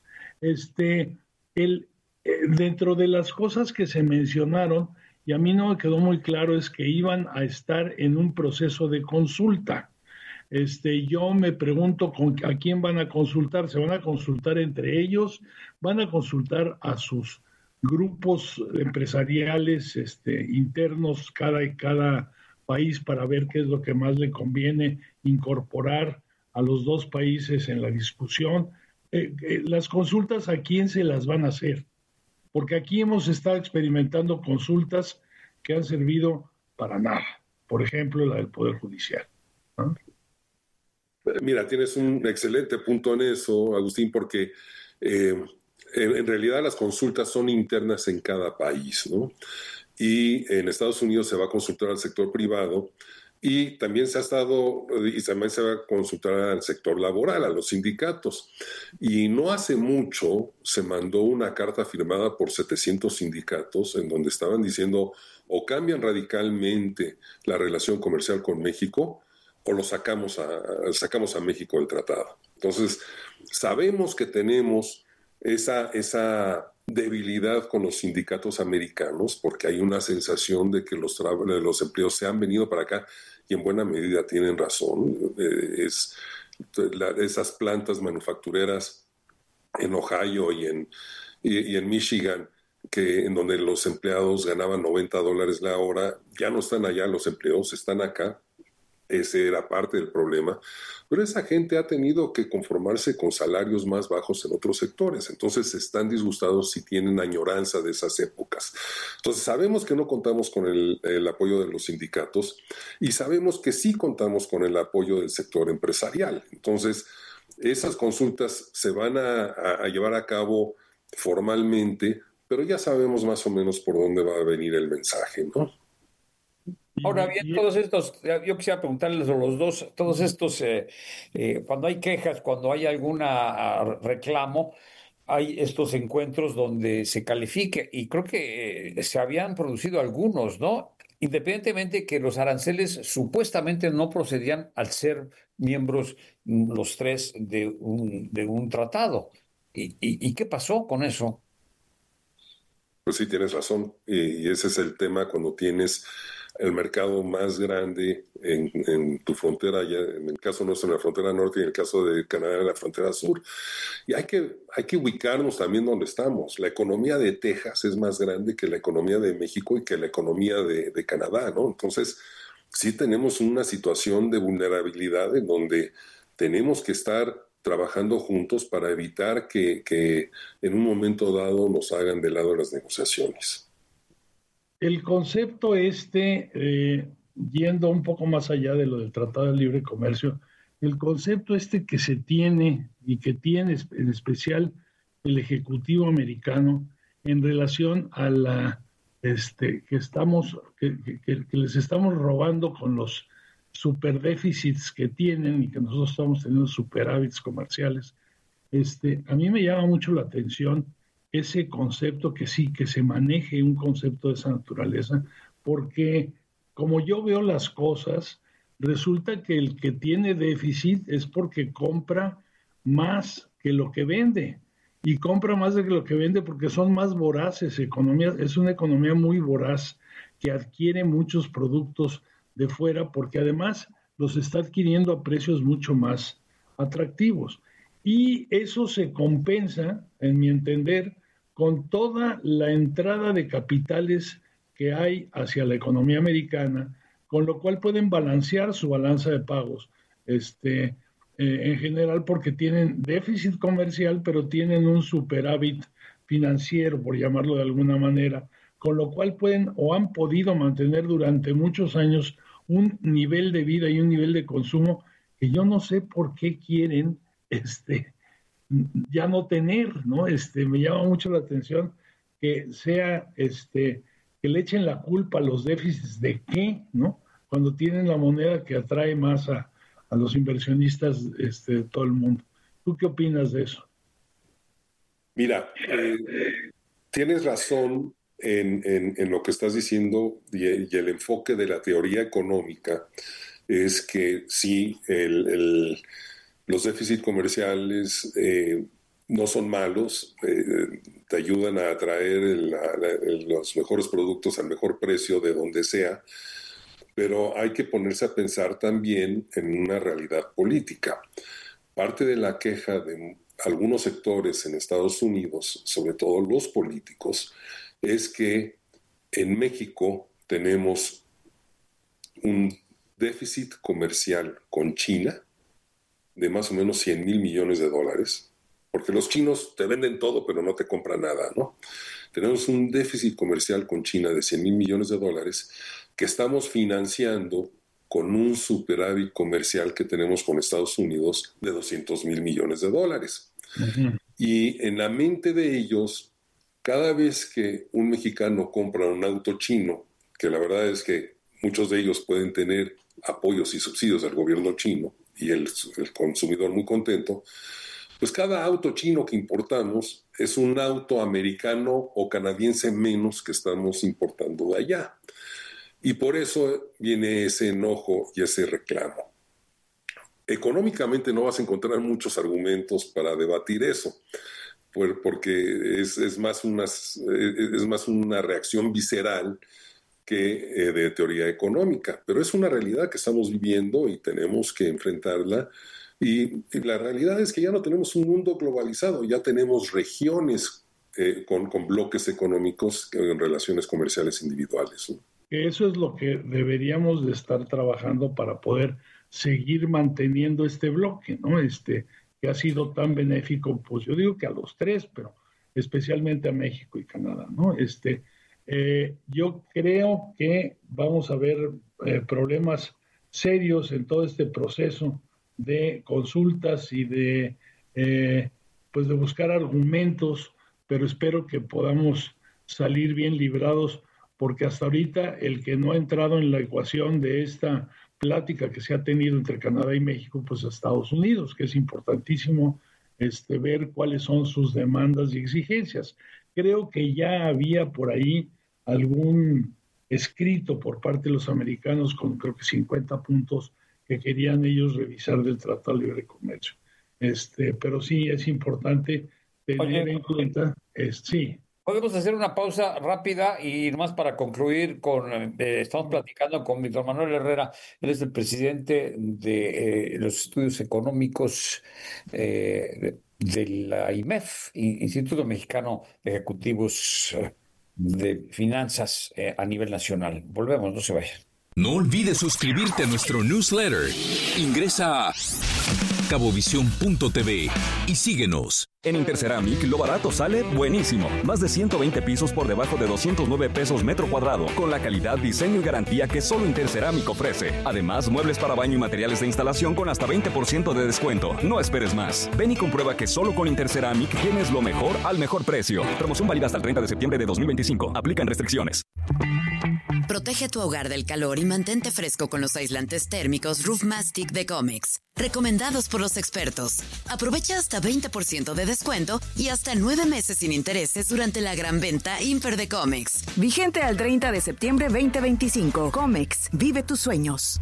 Speaker 10: Dentro de las cosas que se mencionaron, y a mí no me quedó muy claro, es que iban a estar en un proceso de consulta. Yo me pregunto a quién van a consultar. ¿Se van a consultar entre ellos? ¿Van a consultar a sus grupos empresariales internos, cada país, para ver qué es lo que más le conviene incorporar a los dos países en la discusión? Las consultas, ¿a quién se las van a hacer? Porque aquí hemos estado experimentando consultas que han servido para nada. Por ejemplo, la del Poder Judicial, ¿no?
Speaker 22: Mira, tienes un excelente punto en eso, Agustín, porque en realidad las consultas son internas en cada país, ¿no? Y en Estados Unidos se va a consultar al sector privado y también se va a consultar al sector laboral, a los sindicatos. Y no hace mucho se mandó una carta firmada por 700 sindicatos en donde estaban diciendo o cambian radicalmente la relación comercial con México o lo sacamos a México del tratado. Entonces, sabemos que tenemos esa debilidad con los sindicatos americanos, porque hay una sensación de que los empleos se han venido para acá, y en buena medida tienen razón. Esas plantas manufactureras en Ohio y en Michigan, en donde los empleados ganaban $90 la hora, ya no están allá, los empleos están acá. Ese era parte del problema, pero esa gente ha tenido que conformarse con salarios más bajos en otros sectores, entonces están disgustados y tienen añoranza de esas épocas. Entonces sabemos que no contamos con el apoyo de los sindicatos y sabemos que sí contamos con el apoyo del sector empresarial. Entonces esas consultas se van a llevar a cabo formalmente, pero ya sabemos más o menos por dónde va a venir el mensaje, ¿no?
Speaker 9: Ahora bien, todos estos, yo quisiera preguntarles a los dos, todos estos, cuando hay quejas, cuando hay alguna reclamo, hay estos encuentros donde se califique, y creo que se habían producido algunos, ¿no? Independientemente que los aranceles supuestamente no procedían al ser miembros los tres de un tratado. ¿Y qué pasó con eso?
Speaker 22: Pues sí, tienes razón, y ese es el tema cuando tienes el mercado más grande en tu frontera, ya en el caso nuestro en la frontera norte y en el caso de Canadá en la frontera sur. Y hay que ubicarnos también donde estamos. La economía de Texas es más grande que la economía de México y que la economía de Canadá, ¿no? Entonces, sí tenemos una situación de vulnerabilidad en donde tenemos que estar trabajando juntos para evitar que en un momento dado nos hagan de lado las negociaciones.
Speaker 10: El concepto yendo un poco más allá de lo del Tratado de Libre Comercio, el concepto que se tiene y que tiene en especial el Ejecutivo americano en relación a que les estamos robando con los superdéficits que tienen y que nosotros estamos teniendo superávits comerciales, a mí me llama mucho la atención ese concepto, que se maneje un concepto de esa naturaleza, porque como yo veo las cosas, resulta que el que tiene déficit es porque compra más que lo que vende, y compra más de lo que vende porque son más voraces. Es una economía muy voraz que adquiere muchos productos de fuera, porque además los está adquiriendo a precios mucho más atractivos. Y eso se compensa, en mi entender, con toda la entrada de capitales que hay hacia la economía americana, con lo cual pueden balancear su balanza de pagos, en general, porque tienen déficit comercial, pero tienen un superávit financiero, por llamarlo de alguna manera, con lo cual pueden o han podido mantener durante muchos años un nivel de vida y un nivel de consumo que yo no sé por qué quieren ya no tener, ¿no? Me llama mucho la atención que sea, que le echen la culpa a los déficits de qué, ¿no? cuando tienen la moneda que atrae más a los inversionistas de todo el mundo. ¿Tú qué opinas de eso?
Speaker 22: Mira, tienes razón en lo que estás diciendo y el enfoque de la teoría económica es que sí, los déficits comerciales no son malos, te ayudan a atraer los mejores productos al mejor precio de donde sea, pero hay que ponerse a pensar también en una realidad política. Parte de la queja de algunos sectores en Estados Unidos, sobre todo los políticos, es que en México tenemos un déficit comercial con China de más o menos 100,000 millones de dólares, porque los chinos te venden todo pero no te compran nada, ¿no? Tenemos un déficit comercial con China de 100,000 millones de dólares que estamos financiando con un superávit comercial que tenemos con Estados Unidos de 200,000 millones de dólares. Uh-huh. Y en la mente de ellos, cada vez que un mexicano compra un auto chino, que la verdad es que muchos de ellos pueden tener apoyos y subsidios del gobierno chino y el consumidor muy contento, pues cada auto chino que importamos es un auto americano o canadiense menos que estamos importando de allá. Y por eso viene ese enojo y ese reclamo. Económicamente no vas a encontrar muchos argumentos para debatir eso, porque es más una reacción visceral que de teoría económica. Pero es una realidad que estamos viviendo y tenemos que enfrentarla. Y la realidad es que ya no tenemos un mundo globalizado, ya tenemos regiones con bloques económicos en relaciones comerciales individuales, ¿no?
Speaker 10: Eso es lo que deberíamos de estar trabajando para poder seguir manteniendo este bloque, ¿no? Que ha sido tan benéfico, pues yo digo que a los tres, pero especialmente a México y Canadá, ¿no? Yo creo que vamos a ver problemas serios en todo este proceso de consultas y de buscar argumentos, pero espero que podamos salir bien librados, porque hasta ahorita el que no ha entrado en la ecuación de esta plática que se ha tenido entre Canadá y México, pues Estados Unidos, que es importantísimo ver cuáles son sus demandas y exigencias. Creo que ya había por ahí algún escrito por parte de los americanos con creo que 50 puntos que querían ellos revisar del Tratado de Libre Comercio. Pero sí es importante tener en cuenta, sí.
Speaker 9: Podemos hacer una pausa rápida y nomás para concluir estamos platicando con Víctor Manuel Herrera. Él es el presidente de los estudios económicos de la IMEF, Instituto Mexicano de Ejecutivos de Finanzas a nivel nacional. Volvemos, no se vayan.
Speaker 8: No olvides suscribirte a nuestro newsletter. Ingresa a cabovisión.tv y síguenos.
Speaker 11: En Interceramic, lo barato sale buenísimo. Más de 120 pisos por debajo de 209 pesos metro cuadrado, con la calidad, diseño y garantía que solo Interceramic ofrece. Además, muebles para baño y materiales de instalación con hasta 20% de descuento. No esperes más. Ven y comprueba que solo con Interceramic tienes lo mejor al mejor precio. Promoción válida hasta el 30 de septiembre de 2025. Aplican restricciones.
Speaker 3: Protege tu hogar del calor y mantente fresco con los aislantes térmicos Roof Mastic de Comex. Recomendados por los expertos. Aprovecha hasta 20% de descuento y hasta 9 meses sin intereses durante la gran venta Imper de Comex.
Speaker 4: Vigente al 30 de septiembre 2025. Comex, vive tus sueños.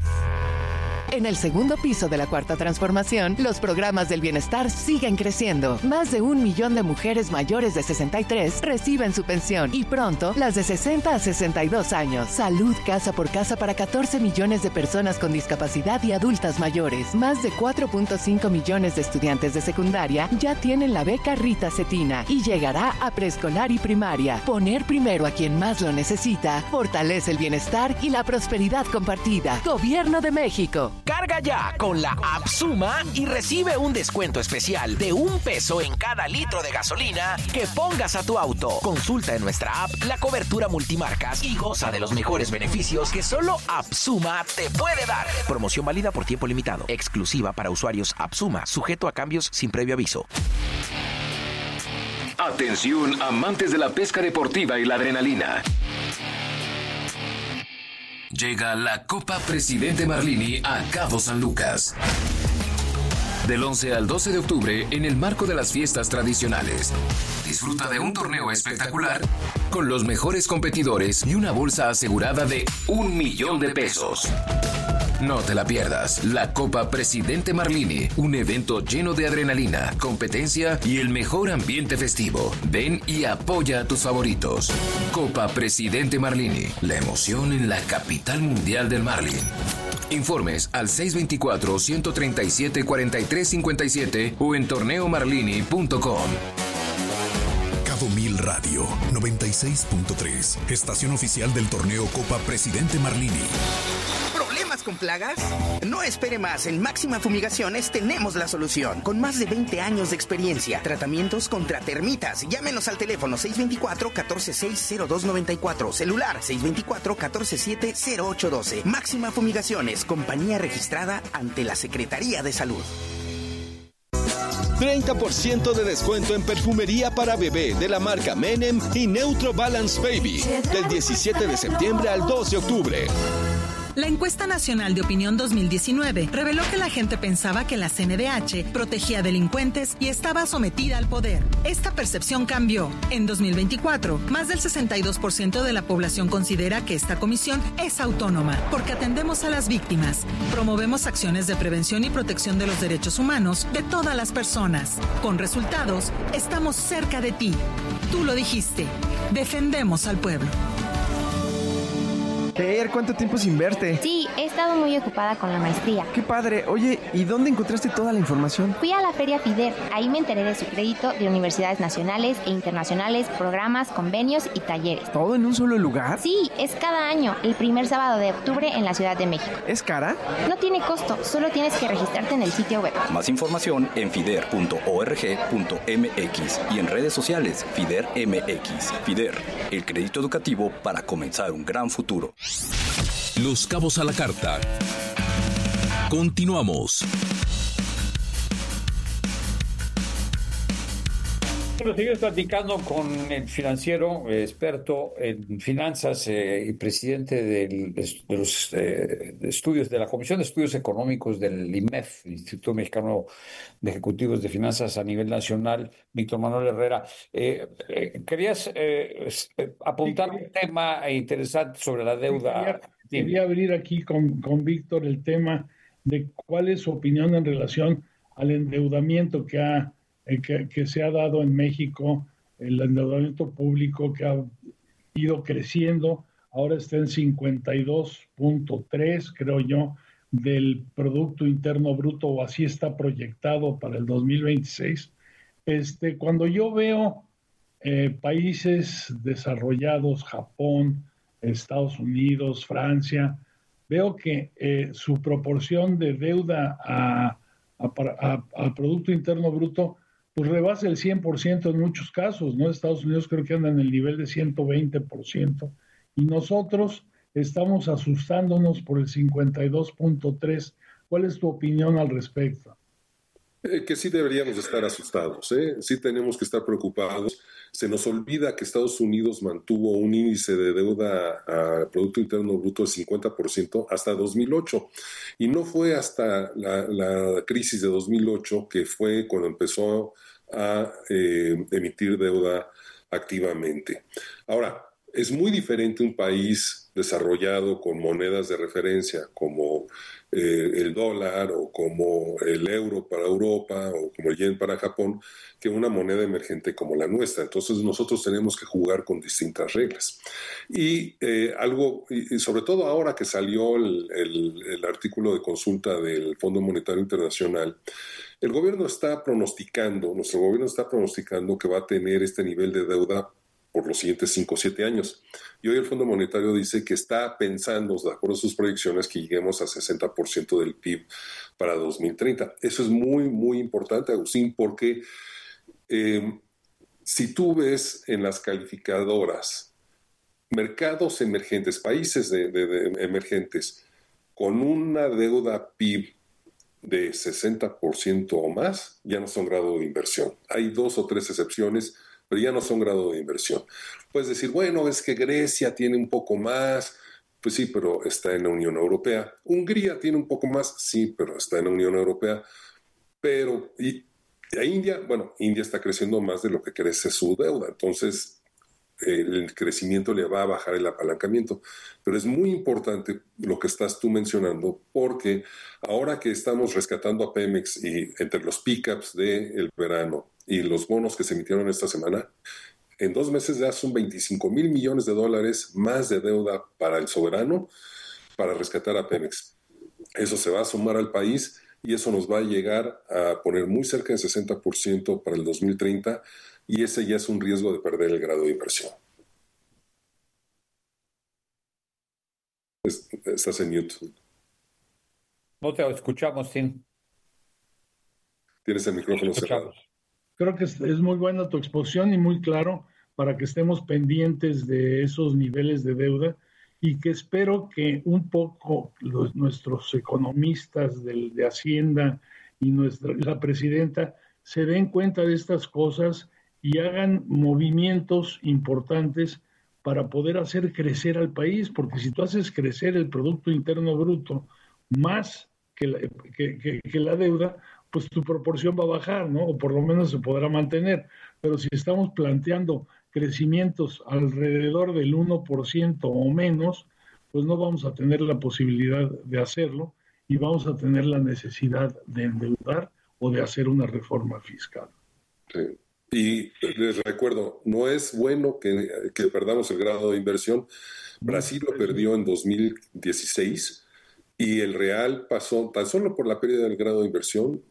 Speaker 23: En el segundo piso de la Cuarta Transformación, los programas del bienestar siguen creciendo. Más de 1 millón de mujeres mayores de 63 reciben su pensión y pronto las de 60 a 62 años. Salud casa por casa para 14 millones de personas con discapacidad y adultas mayores. Más de 4.5 millones de estudiantes de secundaria ya tienen la beca Rita Cetina y llegará a preescolar y primaria. Poner primero a quien más lo necesita fortalece el bienestar y la prosperidad compartida. Gobierno de México.
Speaker 24: Carga ya con la app Suma y recibe un descuento especial de $1 en cada litro de gasolina que pongas a tu auto. Consulta en nuestra app la cobertura multimarcas y goza de los mejores beneficios que solo App Suma te puede dar. Promoción válida por tiempo limitado. Exclusiva para usuarios App Suma. Sujeto a cambios sin previo aviso.
Speaker 6: Atención, amantes de la pesca deportiva y la adrenalina. Llega la Copa Presidente Marlini a Cabo San Lucas. Del 11 al 12 de octubre, en el marco de las fiestas tradicionales. Disfruta de un torneo espectacular con los mejores competidores y una bolsa asegurada de $1,000,000. No te la pierdas. La Copa Presidente Marlini, un evento lleno de adrenalina, competencia y el mejor ambiente festivo. Ven y apoya a tus favoritos. Copa Presidente Marlini, la emoción en la capital mundial del Marlin. Informes al 624-137-4357 o en torneomarlini.com.
Speaker 7: Cabo Mil Radio 96.3, estación oficial del torneo Copa Presidente Marlini.
Speaker 1: ¿Problemas con plagas? No espere más. En Máxima Fumigaciones tenemos la solución. Con más de 20 años de experiencia. Tratamientos contra termitas. Llámenos al teléfono 624-146-0294. Celular 624-147-0812. Máxima Fumigaciones. Compañía registrada ante la Secretaría de Salud.
Speaker 2: 30% de descuento en perfumería para bebé de la marca Menem y Neutro Balance Baby. Del 17 de septiembre al 2 de octubre.
Speaker 5: La encuesta nacional de opinión 2019 reveló que la gente pensaba que la CNDH protegía delincuentes y estaba sometida al poder. Esta percepción cambió. En 2024, más del 62% de la población considera que esta comisión es autónoma porque atendemos a las víctimas, promovemos acciones de prevención y protección de los derechos humanos de todas las personas. Con resultados, estamos cerca de ti. Tú lo dijiste. Defendemos al pueblo.
Speaker 12: ¿Cuánto tiempo sin verte?
Speaker 25: Sí, he estado muy ocupada con la maestría.
Speaker 12: ¡Qué padre! Oye, ¿y dónde encontraste toda la información?
Speaker 25: Fui a la Feria FIDER. Ahí me enteré de su crédito de universidades nacionales e internacionales, programas, convenios y talleres.
Speaker 12: ¿Todo en un solo lugar?
Speaker 25: Sí, es cada año, el primer sábado de octubre en la Ciudad de México.
Speaker 12: ¿Es cara?
Speaker 25: No tiene costo, solo tienes que registrarte en el sitio web.
Speaker 26: Más información en fider.org.mx y en redes sociales FIDER MX. FIDER, el crédito educativo para comenzar un gran futuro.
Speaker 8: Los Cabos a la Carta. Continuamos.
Speaker 9: Bueno, sigues platicando con el financiero, experto en finanzas y presidente de los estudios de la Comisión de Estudios Económicos del IMEF, Instituto Mexicano de Ejecutivos de Finanzas a nivel nacional, Víctor Manuel Herrera. Querías apuntar un tema interesante sobre la deuda.
Speaker 10: Quería abrir aquí con Víctor el tema de cuál es su opinión en relación al endeudamiento que se ha dado en México, el endeudamiento público que ha ido creciendo, ahora está en 52.3, creo yo, del Producto Interno Bruto, o así está proyectado para el 2026. Cuando yo veo países desarrollados, Japón, Estados Unidos, Francia, veo que su proporción de deuda a Producto Interno Bruto pues rebasa el 100% en muchos casos, ¿no? Estados Unidos creo que anda en el nivel de 120%, y nosotros estamos asustándonos por el 52.3%. ¿Cuál es tu opinión al respecto?
Speaker 22: Que sí deberíamos estar asustados, sí tenemos que estar preocupados. Se nos olvida que Estados Unidos mantuvo un índice de deuda a Producto Interno Bruto de 50% hasta 2008, y no fue hasta la crisis de 2008 que fue cuando empezó a emitir deuda activamente. Ahora, es muy diferente un país desarrollado con monedas de referencia como el dólar o como el euro para Europa o como el yen para Japón, que una moneda emergente como la nuestra. Entonces nosotros tenemos que jugar con distintas reglas. Y sobre todo ahora que salió el artículo de consulta del Fondo Monetario Internacional, nuestro gobierno está pronosticando que va a tener este nivel de deuda por los siguientes 5 o 7 años. Y hoy el Fondo Monetario dice que está pensando, de acuerdo a sus proyecciones, que lleguemos a 60% del PIB para 2030. Eso es muy, muy importante, Agustín, porque si tú ves en las calificadoras mercados emergentes, países emergentes, con una deuda PIB de 60% o más, ya no son grado de inversión. Hay 2 o 3 excepciones, pero ya no son grado de inversión. Puedes decir, bueno, es que Grecia tiene un poco más, Pues sí, pero está en la Unión Europea. Hungría tiene un poco más, sí, pero está en la Unión Europea. Pero, y a India, bueno, India está creciendo más de lo que crece su deuda, entonces el crecimiento le va a bajar el apalancamiento. Pero es muy importante lo que estás tú mencionando, porque ahora que estamos rescatando a Pemex y entre los pickups del verano y los bonos que se emitieron esta semana, en 2 meses ya son $25 mil millones más de deuda para el soberano para rescatar a Pemex. Eso se va a sumar al país y eso nos va a llegar a poner muy cerca del 60% para el 2030 y ese ya es un riesgo de perder el grado de inversión. Estás en mute.
Speaker 9: No te escuchamos, Tim.
Speaker 22: Tienes el micrófono cerrado.
Speaker 10: Creo que es muy buena tu exposición y muy claro para que estemos pendientes de esos niveles de deuda y que espero que un poco nuestros economistas de Hacienda y la presidenta se den cuenta de estas cosas y hagan movimientos importantes para poder hacer crecer al país, porque si tú haces crecer el Producto Interno Bruto más que la deuda, pues tu proporción va a bajar, ¿no? O por lo menos se podrá mantener. Pero si estamos planteando crecimientos alrededor del 1% o menos, pues no vamos a tener la posibilidad de hacerlo y vamos a tener la necesidad de endeudar o de hacer una reforma fiscal.
Speaker 22: Sí. Y les recuerdo, no es bueno que perdamos el grado de inversión. Brasil lo perdió en 2016 y el real pasó, tan solo por la pérdida del grado de inversión,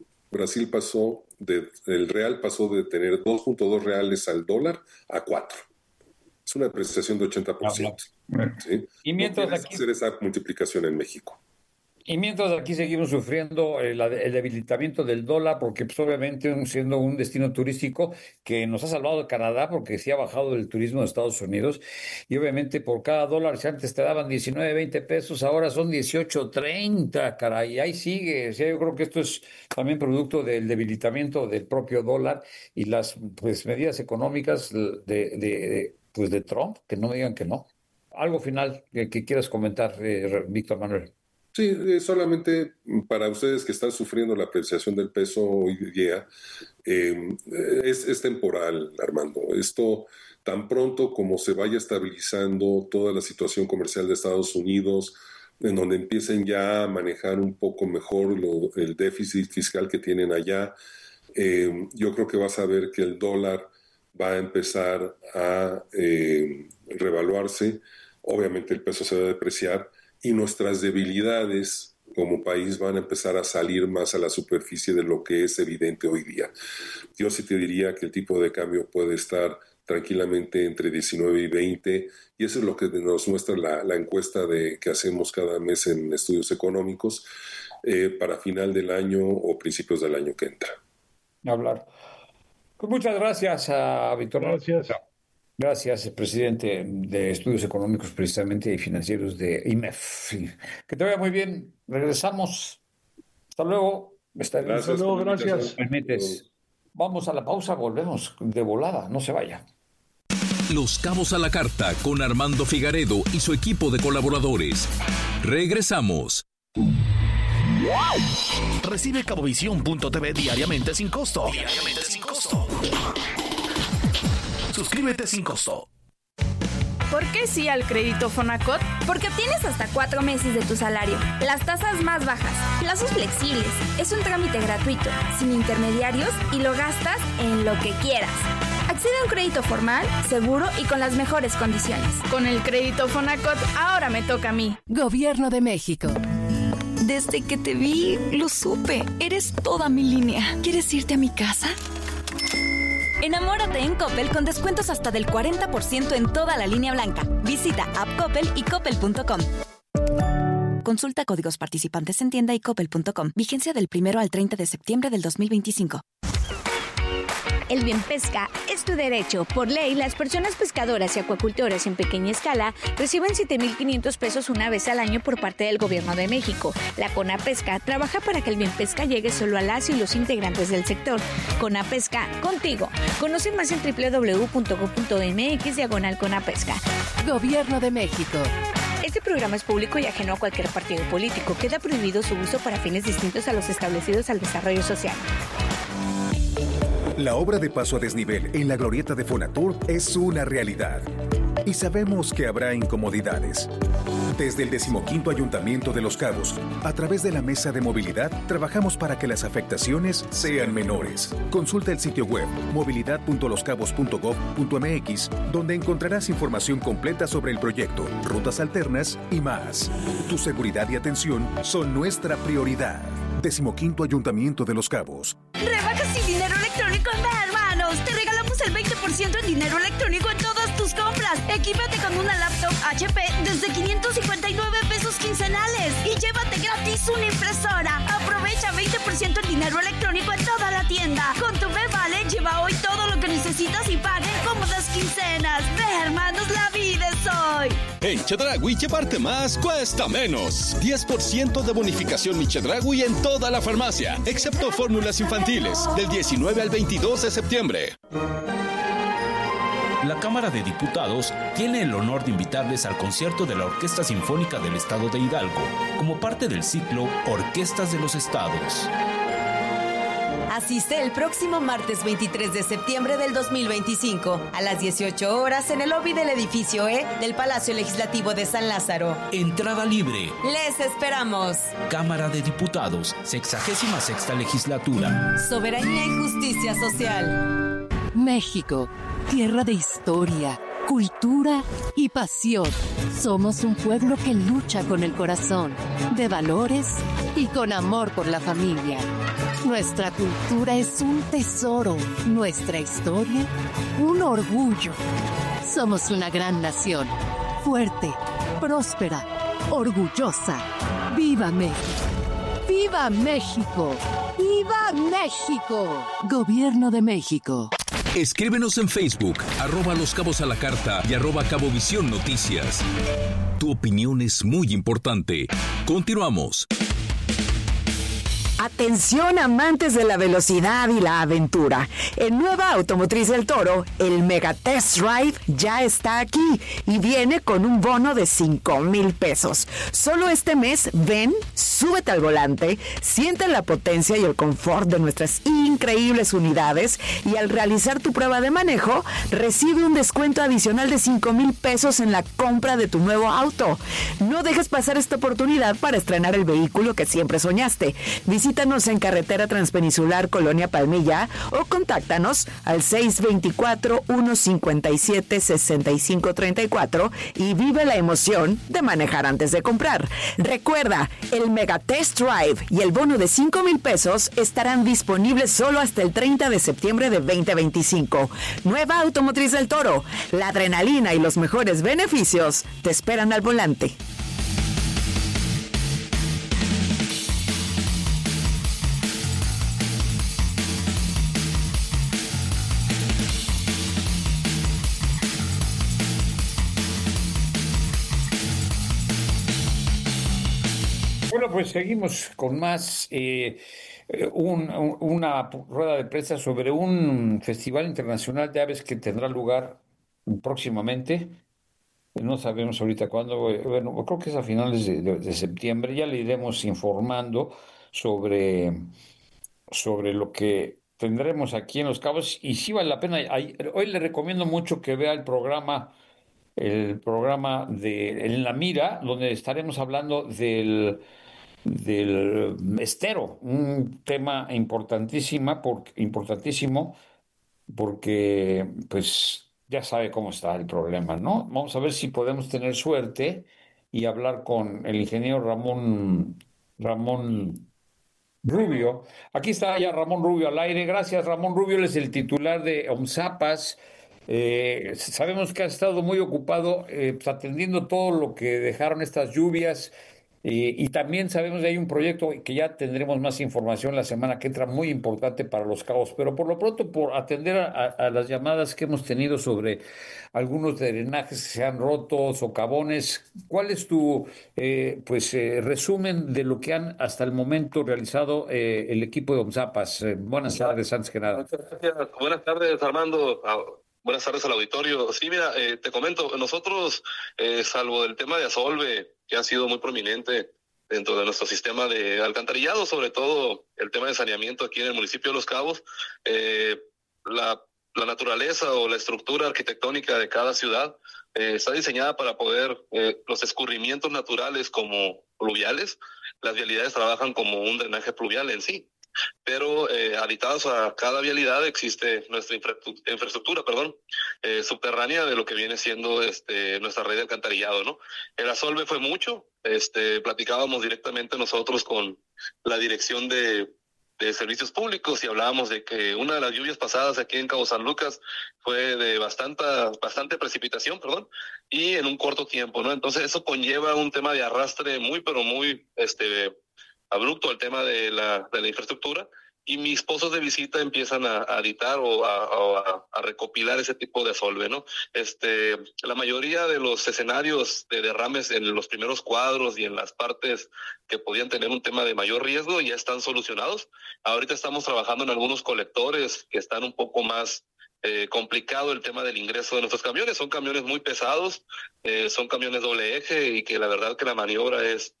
Speaker 22: el real pasó de tener 2.2 reales al dólar a 4. Es una depreciación de 80%. ¿Sí? Y mientras no aquí hacer esa multiplicación en México.
Speaker 9: Y mientras aquí seguimos sufriendo el debilitamiento del dólar, porque pues, obviamente siendo un destino turístico que nos ha salvado Canadá, porque sí ha bajado el turismo de Estados Unidos, y obviamente por cada dólar, si antes te daban 19, 20 pesos, ahora son 18, 30, caray, ahí sigue. O sea, yo creo que esto es también producto del debilitamiento del propio dólar y las pues medidas económicas de Trump, que no me digan que no. Algo final que quieras comentar, Víctor Manuel.
Speaker 22: Sí, solamente para ustedes que están sufriendo la apreciación del peso hoy día, es temporal, Armando. Esto, tan pronto como se vaya estabilizando toda la situación comercial de Estados Unidos, en donde empiecen ya a manejar un poco mejor el déficit fiscal que tienen allá, yo creo que vas a ver que el dólar va a empezar a revaluarse. Obviamente el peso se va a depreciar, y nuestras debilidades como país van a empezar a salir más a la superficie de lo que es evidente hoy día. Yo sí te diría que el tipo de cambio puede estar tranquilamente entre 19 y 20, y eso es lo que nos muestra la encuesta que hacemos cada mes en Estudios Económicos para final del año o principios del año que entra.
Speaker 9: Hablar. Pues muchas gracias a Víctor.
Speaker 10: Gracias.
Speaker 9: Gracias, presidente de Estudios Económicos precisamente y Financieros de IMEF. Que te vaya muy bien. Regresamos. Hasta luego.
Speaker 22: Gracias.
Speaker 10: Hasta luego, gracias.
Speaker 9: Permites. Vamos a la pausa, volvemos de volada. No se vaya.
Speaker 8: Los Cabos a la Carta con Armando Figaredo y su equipo de colaboradores. Regresamos.
Speaker 24: Recibe Cabovisión.tv diariamente sin costo. Suscríbete sin costo.
Speaker 13: ¿Por qué sí al crédito Fonacot? Porque obtienes hasta 4 meses de tu salario, las tasas más bajas, plazos flexibles, es un trámite gratuito, sin intermediarios y lo gastas en lo que quieras. Accede a un crédito formal, seguro y con las mejores condiciones. Con el crédito Fonacot, ahora me toca a mí.
Speaker 23: Gobierno de México.
Speaker 14: Desde que te vi, lo supe. Eres toda mi línea. ¿Quieres irte a mi casa?
Speaker 13: Enamórate en Coppel con descuentos hasta del 40% en toda la línea blanca. Visita App Coppel y coppel.com. Consulta códigos participantes en tienda y coppel.com. Vigencia del 1 al 30 de septiembre del 2025.
Speaker 15: El Bien Pesca es tu derecho. Por ley, las personas pescadoras y acuacultoras en pequeña escala reciben 7,500 pesos una vez al año por parte del Gobierno de México. La CONAPESCA trabaja para que el Bien Pesca llegue solo a las y los integrantes del sector. CONAPESCA, contigo. Conoce más en www.go.mx/CONAPESCA.
Speaker 23: Gobierno de México.
Speaker 15: Este programa es público y ajeno a cualquier partido político. Queda prohibido su uso para fines distintos a los establecidos al desarrollo social.
Speaker 16: La obra de paso a desnivel en la glorieta de Fonatur es una realidad. Y sabemos que habrá incomodidades. Desde el 15º Ayuntamiento de Los Cabos, a través de la Mesa de Movilidad, trabajamos para que las afectaciones sean menores. Consulta el sitio web movilidad.loscabos.gov.mx, donde encontrarás información completa sobre el proyecto, rutas alternas y más. Tu seguridad y atención son nuestra prioridad. 15º Ayuntamiento de Los Cabos.
Speaker 17: Rebajas sin dinero electrónico en Hermanos. Te regalamos el 20% en dinero electrónico en todas tus compras. Equípate con una laptop HP desde 559 pesos quincenales y llévate gratis una impresora. Aprovecha 20% en dinero electrónico en toda la tienda. Con tu B-Vale lleva hoy todo lo que necesitas y paga en cómodas quincenas. De Hermanos, la vida es hoy.
Speaker 2: En Chedraui, llevarte más cuesta menos. 10% de bonificación Mi Chedraui en toda la farmacia, excepto fórmulas infantiles, del 19 al 22 de septiembre.
Speaker 18: La Cámara de Diputados tiene el honor de invitarles al concierto de la Orquesta Sinfónica del Estado de Hidalgo, como parte del ciclo Orquestas de los Estados.
Speaker 19: Asiste el próximo martes 23 de septiembre del 2025 a las 18 horas en el lobby del edificio E del Palacio Legislativo de San Lázaro.
Speaker 18: Entrada libre.
Speaker 19: ¡Les esperamos!
Speaker 18: Cámara de Diputados, 66ª Legislatura.
Speaker 19: Soberanía y justicia social.
Speaker 20: México, tierra de historia, cultura y pasión. Somos un pueblo que lucha con el corazón, de valores y con amor por la familia. Nuestra cultura es un tesoro, nuestra historia, un orgullo. Somos una gran nación, fuerte, próspera, orgullosa. ¡Viva México! ¡Viva México! ¡Viva México! Gobierno de México.
Speaker 8: Escríbenos en Facebook, @Los Cabos a la Carta y @Cabovisión Noticias. Tu opinión es muy importante. Continuamos.
Speaker 21: Atención, amantes de la velocidad y la aventura. En Nueva Automotriz del Toro, el Mega Test Drive ya está aquí y viene con un bono de 5,000 pesos. Solo este mes, ven, súbete al volante, siente la potencia y el confort de nuestras increíbles unidades y al realizar tu prueba de manejo, recibe un descuento adicional de 5,000 pesos en la compra de tu nuevo auto. No dejes pasar esta oportunidad para estrenar el vehículo que siempre soñaste. Visítanos en Carretera Transpeninsular Colonia Palmilla o contáctanos al 624-157-6534 y vive la emoción de manejar antes de comprar. Recuerda, el Mega Test Drive y el bono de 5,000 pesos estarán disponibles solo hasta el 30 de septiembre de 2025. Nueva Automotriz del Toro, la adrenalina y los mejores beneficios te esperan al volante.
Speaker 9: Bueno, pues seguimos con más, una rueda de prensa sobre un festival internacional de aves que tendrá lugar próximamente. No sabemos ahorita cuándo, bueno, creo que es a finales de septiembre. Ya le iremos informando sobre lo que tendremos aquí en Los Cabos y sí vale la pena. Hoy le recomiendo mucho que vea el programa de En la Mira, donde estaremos hablando del estero, un tema importantísimo porque pues ya sabe cómo está el problema, ¿no? Vamos a ver si podemos tener suerte y hablar con el ingeniero Ramón Rubio. Aquí está ya Ramón Rubio al aire. Gracias, Ramón Rubio. Él es el titular de OMZAPAS. Sabemos que ha estado muy ocupado pues atendiendo todo lo que dejaron estas lluvias y también sabemos que hay un proyecto que ya tendremos más información la semana que entra, muy importante para Los Cabos, pero por lo pronto, por atender a las llamadas que hemos tenido sobre algunos drenajes que se han roto, socavones, ¿cuál es tu resumen de lo que han hasta el momento realizado el equipo de OMZAPAS? Buenas tardes, antes que nada.
Speaker 27: Buenas tardes, Armando.
Speaker 1: Buenas tardes al auditorio. Sí, mira, te comento, nosotros, salvo del tema de Asolve, que ha sido muy prominente dentro de nuestro sistema de alcantarillado, sobre todo el tema de saneamiento aquí en el municipio de Los Cabos, la naturaleza o la estructura arquitectónica de cada ciudad está diseñada para poder, los escurrimientos naturales como pluviales, las vialidades trabajan como un drenaje pluvial en sí. Pero aditados a cada vialidad existe nuestra infraestructura, subterránea de lo que viene siendo nuestra red de alcantarillado, ¿no? El Asolve fue mucho, platicábamos directamente nosotros con la dirección de servicios públicos y hablábamos de que una de las lluvias pasadas aquí en Cabo San Lucas fue de bastante precipitación, y en un corto tiempo, ¿no? Entonces eso conlleva un tema de arrastre muy abrupto al tema de la infraestructura, y mis pozos de visita empiezan a editar o a recopilar ese tipo de Asolve, ¿no? La mayoría de los escenarios de derrames en los primeros cuadros y en las partes que podían tener un tema de mayor riesgo ya están solucionados. Ahorita estamos trabajando en algunos colectores que están un poco más complicado el tema del ingreso de nuestros camiones. Son camiones muy pesados, son camiones doble eje, y que la verdad que la maniobra es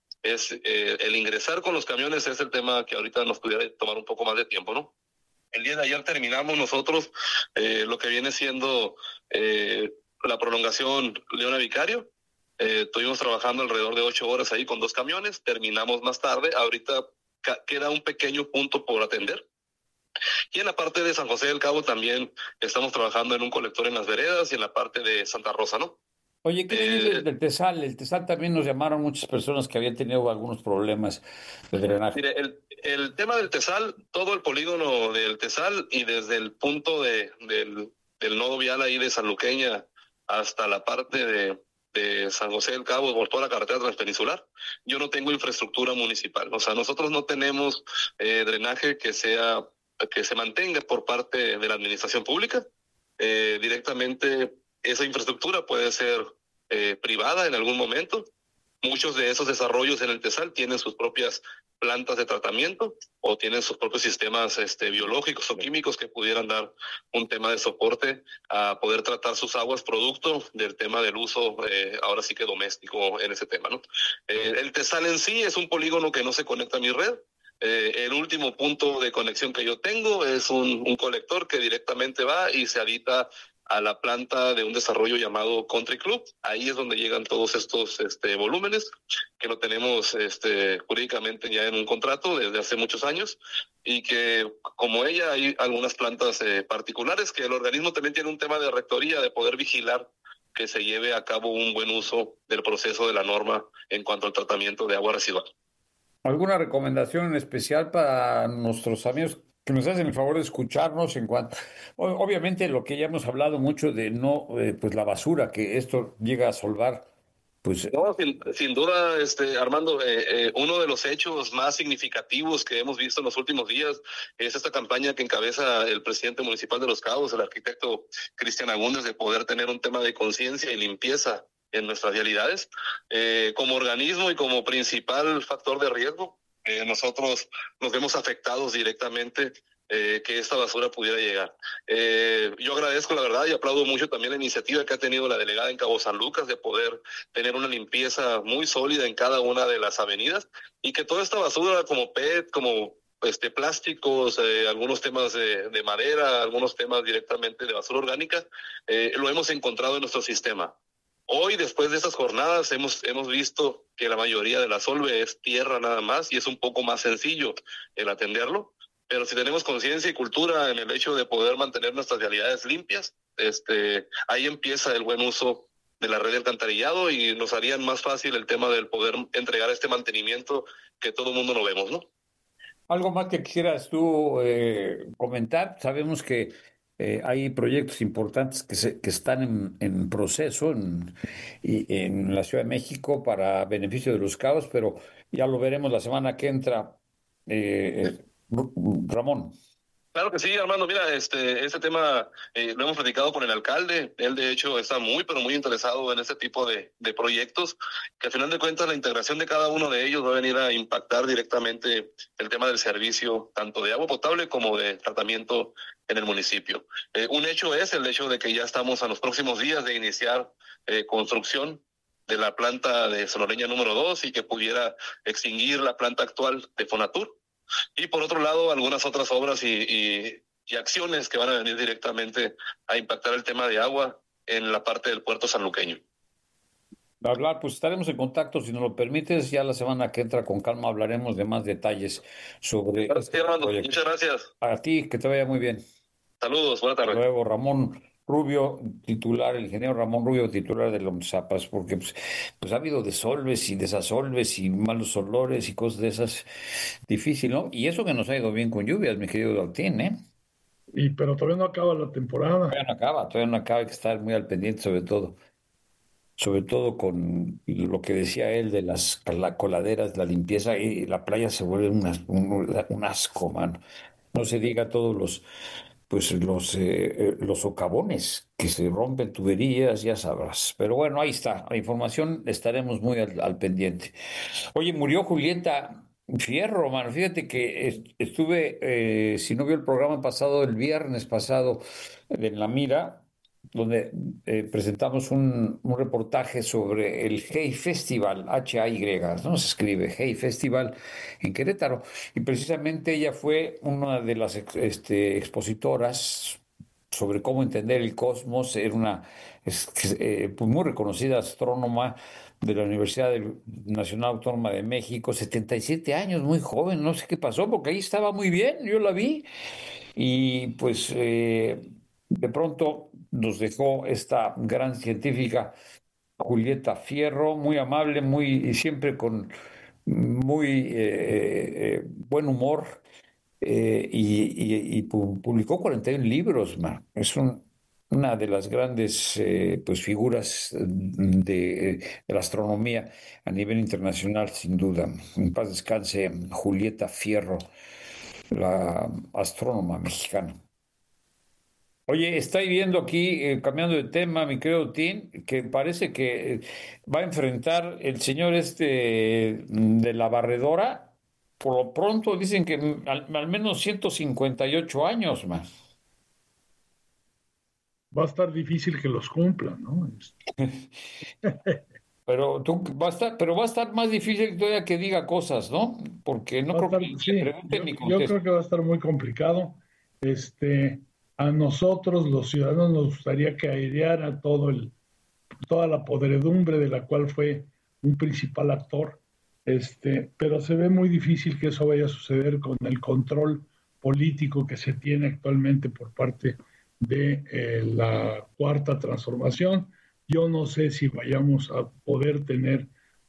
Speaker 1: el ingresar con los camiones es el tema que ahorita nos pudiera tomar un poco más de tiempo, ¿no? El día de ayer terminamos nosotros lo que viene siendo la prolongación Leona Vicario. Estuvimos trabajando alrededor de 8 horas ahí con 2 camiones, terminamos más tarde. Ahorita queda un pequeño punto por atender. Y en la parte de San José del Cabo también estamos trabajando en un colector en las veredas y en la parte de Santa Rosa, ¿no?
Speaker 9: Oye, ¿qué dices del Tesal? El Tesal también nos llamaron muchas personas que habían tenido algunos problemas de drenaje.
Speaker 1: Mire, el tema del Tesal, todo el polígono del Tesal y desde el punto del nodo vial ahí de San Luqueña hasta la parte de San José del Cabo, por toda la carretera transpeninsular, yo no tengo infraestructura municipal. O sea, nosotros no tenemos drenaje que se mantenga por parte de la administración pública. Directamente esa infraestructura puede ser privada en algún momento. Muchos de esos desarrollos en el Tesal tienen sus propias plantas de tratamiento o tienen sus propios sistemas biológicos o químicos que pudieran dar un tema de soporte a poder tratar sus aguas producto del tema del uso ahora sí que doméstico en ese tema, ¿no? El Tesal en sí es un polígono que no se conecta a mi red. El último punto de conexión que yo tengo es un colector que directamente va y se adita a la planta de un desarrollo llamado Country Club. Ahí es donde llegan todos estos volúmenes, que lo tenemos jurídicamente ya en un contrato desde hace muchos años, y que como ella hay algunas plantas particulares que el organismo también tiene un tema de rectoría, de poder vigilar que se lleve a cabo un buen uso del proceso de la norma en cuanto al tratamiento de agua residual.
Speaker 9: ¿Alguna recomendación en especial para nuestros amigos que nos hacen el favor de escucharnos en cuanto, obviamente lo que ya hemos hablado mucho de no, pues la basura que esto llega a solvar? Pues
Speaker 1: no, sin duda, Armando, uno de los hechos más significativos que hemos visto en los últimos días es esta campaña que encabeza el presidente municipal de Los Cabos, el arquitecto Cristian Agúndez, de poder tener un tema de conciencia y limpieza en nuestras vialidades. Como organismo y como principal factor de riesgo, nosotros nos vemos afectados directamente que esta basura pudiera llegar. Yo agradezco la verdad y aplaudo mucho también la iniciativa que ha tenido la delegada en Cabo San Lucas de poder tener una limpieza muy sólida en cada una de las avenidas, y que toda esta basura como PET, como plásticos, algunos temas de madera, algunos temas directamente de basura orgánica, lo hemos encontrado en nuestro sistema. Hoy, después de estas jornadas, hemos visto que la mayoría de la Asolve es tierra nada más, y es un poco más sencillo el atenderlo. Pero si tenemos conciencia y cultura en el hecho de poder mantener nuestras vialidades limpias, ahí empieza el buen uso de la red de alcantarillado, y nos harían más fácil el tema del poder entregar este mantenimiento que todo el mundo no vemos, ¿no?
Speaker 9: ¿Algo más que quisieras tú comentar? Sabemos que hay proyectos importantes que están en proceso en la Ciudad de México para beneficio de Los Cabos, pero ya lo veremos la semana que entra. Ramón.
Speaker 1: Claro que sí, Armando. Mira, este tema lo hemos platicado con el alcalde. Él, de hecho, está muy, pero muy interesado en este tipo de proyectos, que al final de cuentas la integración de cada uno de ellos va a venir a impactar directamente el tema del servicio, tanto de agua potable como de tratamiento el municipio. Un hecho es el hecho de que ya estamos a los próximos días de iniciar construcción de la planta de Sonoleña número 2 y que pudiera extinguir la planta actual de Fonatur. Y por otro lado, algunas otras obras y acciones que van a venir directamente a impactar el tema de agua en la parte del puerto sanluqueño.
Speaker 9: Hablar, pues estaremos en contacto, si nos lo permites, ya la semana que entra con calma hablaremos de más detalles sobre
Speaker 1: este proyecto. Muchas gracias.
Speaker 9: A ti, que te vaya muy bien.
Speaker 1: Saludos, buenas tardes.
Speaker 9: Luego, Ramón Rubio, titular, el ingeniero Ramón Rubio, titular de Lomzapas, porque pues ha habido desolves y desasolves y malos olores y cosas de esas, difícil, ¿no? Y eso que nos ha ido bien con lluvias, mi querido Daltín, ¿eh?
Speaker 10: Pero todavía no acaba la temporada.
Speaker 9: Todavía no acaba, hay que estar muy al pendiente sobre todo con lo que decía él de las coladeras, la limpieza, y la playa se vuelve un asco, mano. No se diga todos los socavones que se rompen, tuberías, ya sabrás. Pero bueno, ahí está, la información, estaremos muy al pendiente. Oye, murió Julieta Fierro, mano. Fíjate que estuve, si no vio el programa pasado, el viernes pasado, en La Mira, donde presentamos un reportaje sobre el Hey Festival, H-A-Y, ¿no? Se escribe Hey Festival en Querétaro. Y precisamente ella fue una de las expositoras sobre cómo entender el cosmos. Era una pues muy reconocida astrónoma de la Universidad Nacional Autónoma de México, 77 años, muy joven, no sé qué pasó, porque ahí estaba muy bien, yo la vi. Y pues de pronto nos dejó esta gran científica Julieta Fierro, muy amable, y siempre con muy buen humor, y publicó 41 libros, man. Es una de las grandes pues figuras de la astronomía a nivel internacional, sin duda. En paz descanse Julieta Fierro, la astrónoma mexicana. Oye, estoy viendo aquí, cambiando de tema, mi querido Tim, que parece que va a enfrentar el señor de la barredora. Por lo pronto dicen que al menos 158 años más.
Speaker 10: Va a estar difícil que los cumpla, ¿no?
Speaker 9: Pero va a estar más difícil todavía que diga cosas, ¿no? Porque no creo que se pregunten ni contesten.
Speaker 10: Yo creo que va a estar muy complicado. A nosotros, los ciudadanos, nos gustaría que aireara toda la podredumbre de la cual fue un principal actor, pero se ve muy difícil que eso vaya a suceder con el control político que se tiene actualmente por parte de la Cuarta Transformación. Yo no sé si vayamos a poder tener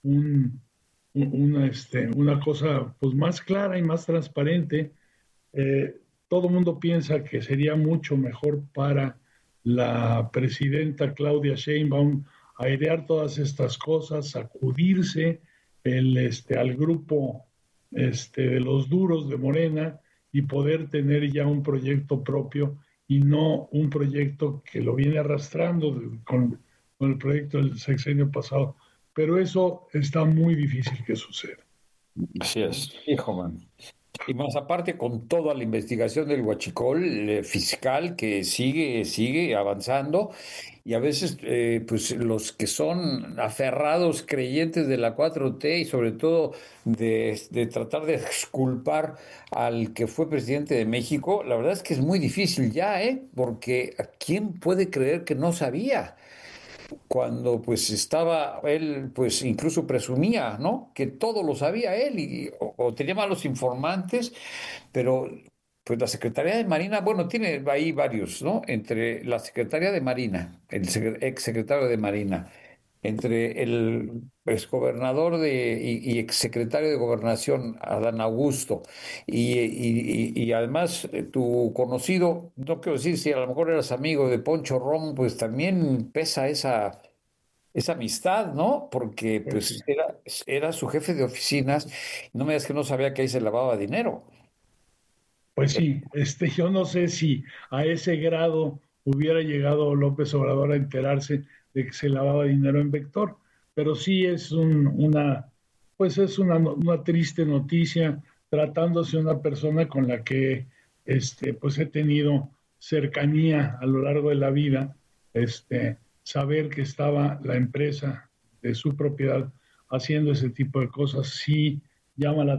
Speaker 10: una cosa pues más clara y más transparente. Todo el mundo piensa que sería mucho mejor para la presidenta Claudia Sheinbaum airear todas estas cosas, sacudirse al grupo de los duros de Morena y poder tener ya un proyecto propio y no un proyecto que lo viene arrastrando con el proyecto del sexenio pasado. Pero eso está muy difícil que suceda.
Speaker 9: Así es, hijo, man. Y más aparte con toda la investigación del huachicol fiscal que sigue avanzando, y a veces pues los que son aferrados creyentes de la 4T y sobre todo de tratar de exculpar al que fue presidente de México, la verdad es que es muy difícil ya, porque ¿quién puede creer que no sabía? Cuando pues estaba él, pues incluso presumía, ¿no?, que todo lo sabía él o tenía malos informantes, pero pues la Secretaría de Marina, bueno, tiene ahí varios, ¿no?, entre la Secretaría de Marina, el exsecretario de Marina, entre el exgobernador y exsecretario de Gobernación, Adán Augusto, y además tu conocido, no quiero decir si a lo mejor eras amigo de Poncho Romo, pues también pesa esa amistad, ¿no? Porque pues era su jefe de oficinas, no me digas que no sabía que ahí se lavaba dinero.
Speaker 10: Pues sí, yo no sé si a ese grado hubiera llegado López Obrador a enterarse de que se lavaba dinero en Vector, pero sí es una triste noticia, tratándose de una persona con la que pues he tenido cercanía a lo largo de la vida, saber que estaba la empresa de su propiedad haciendo ese tipo de cosas sí llama la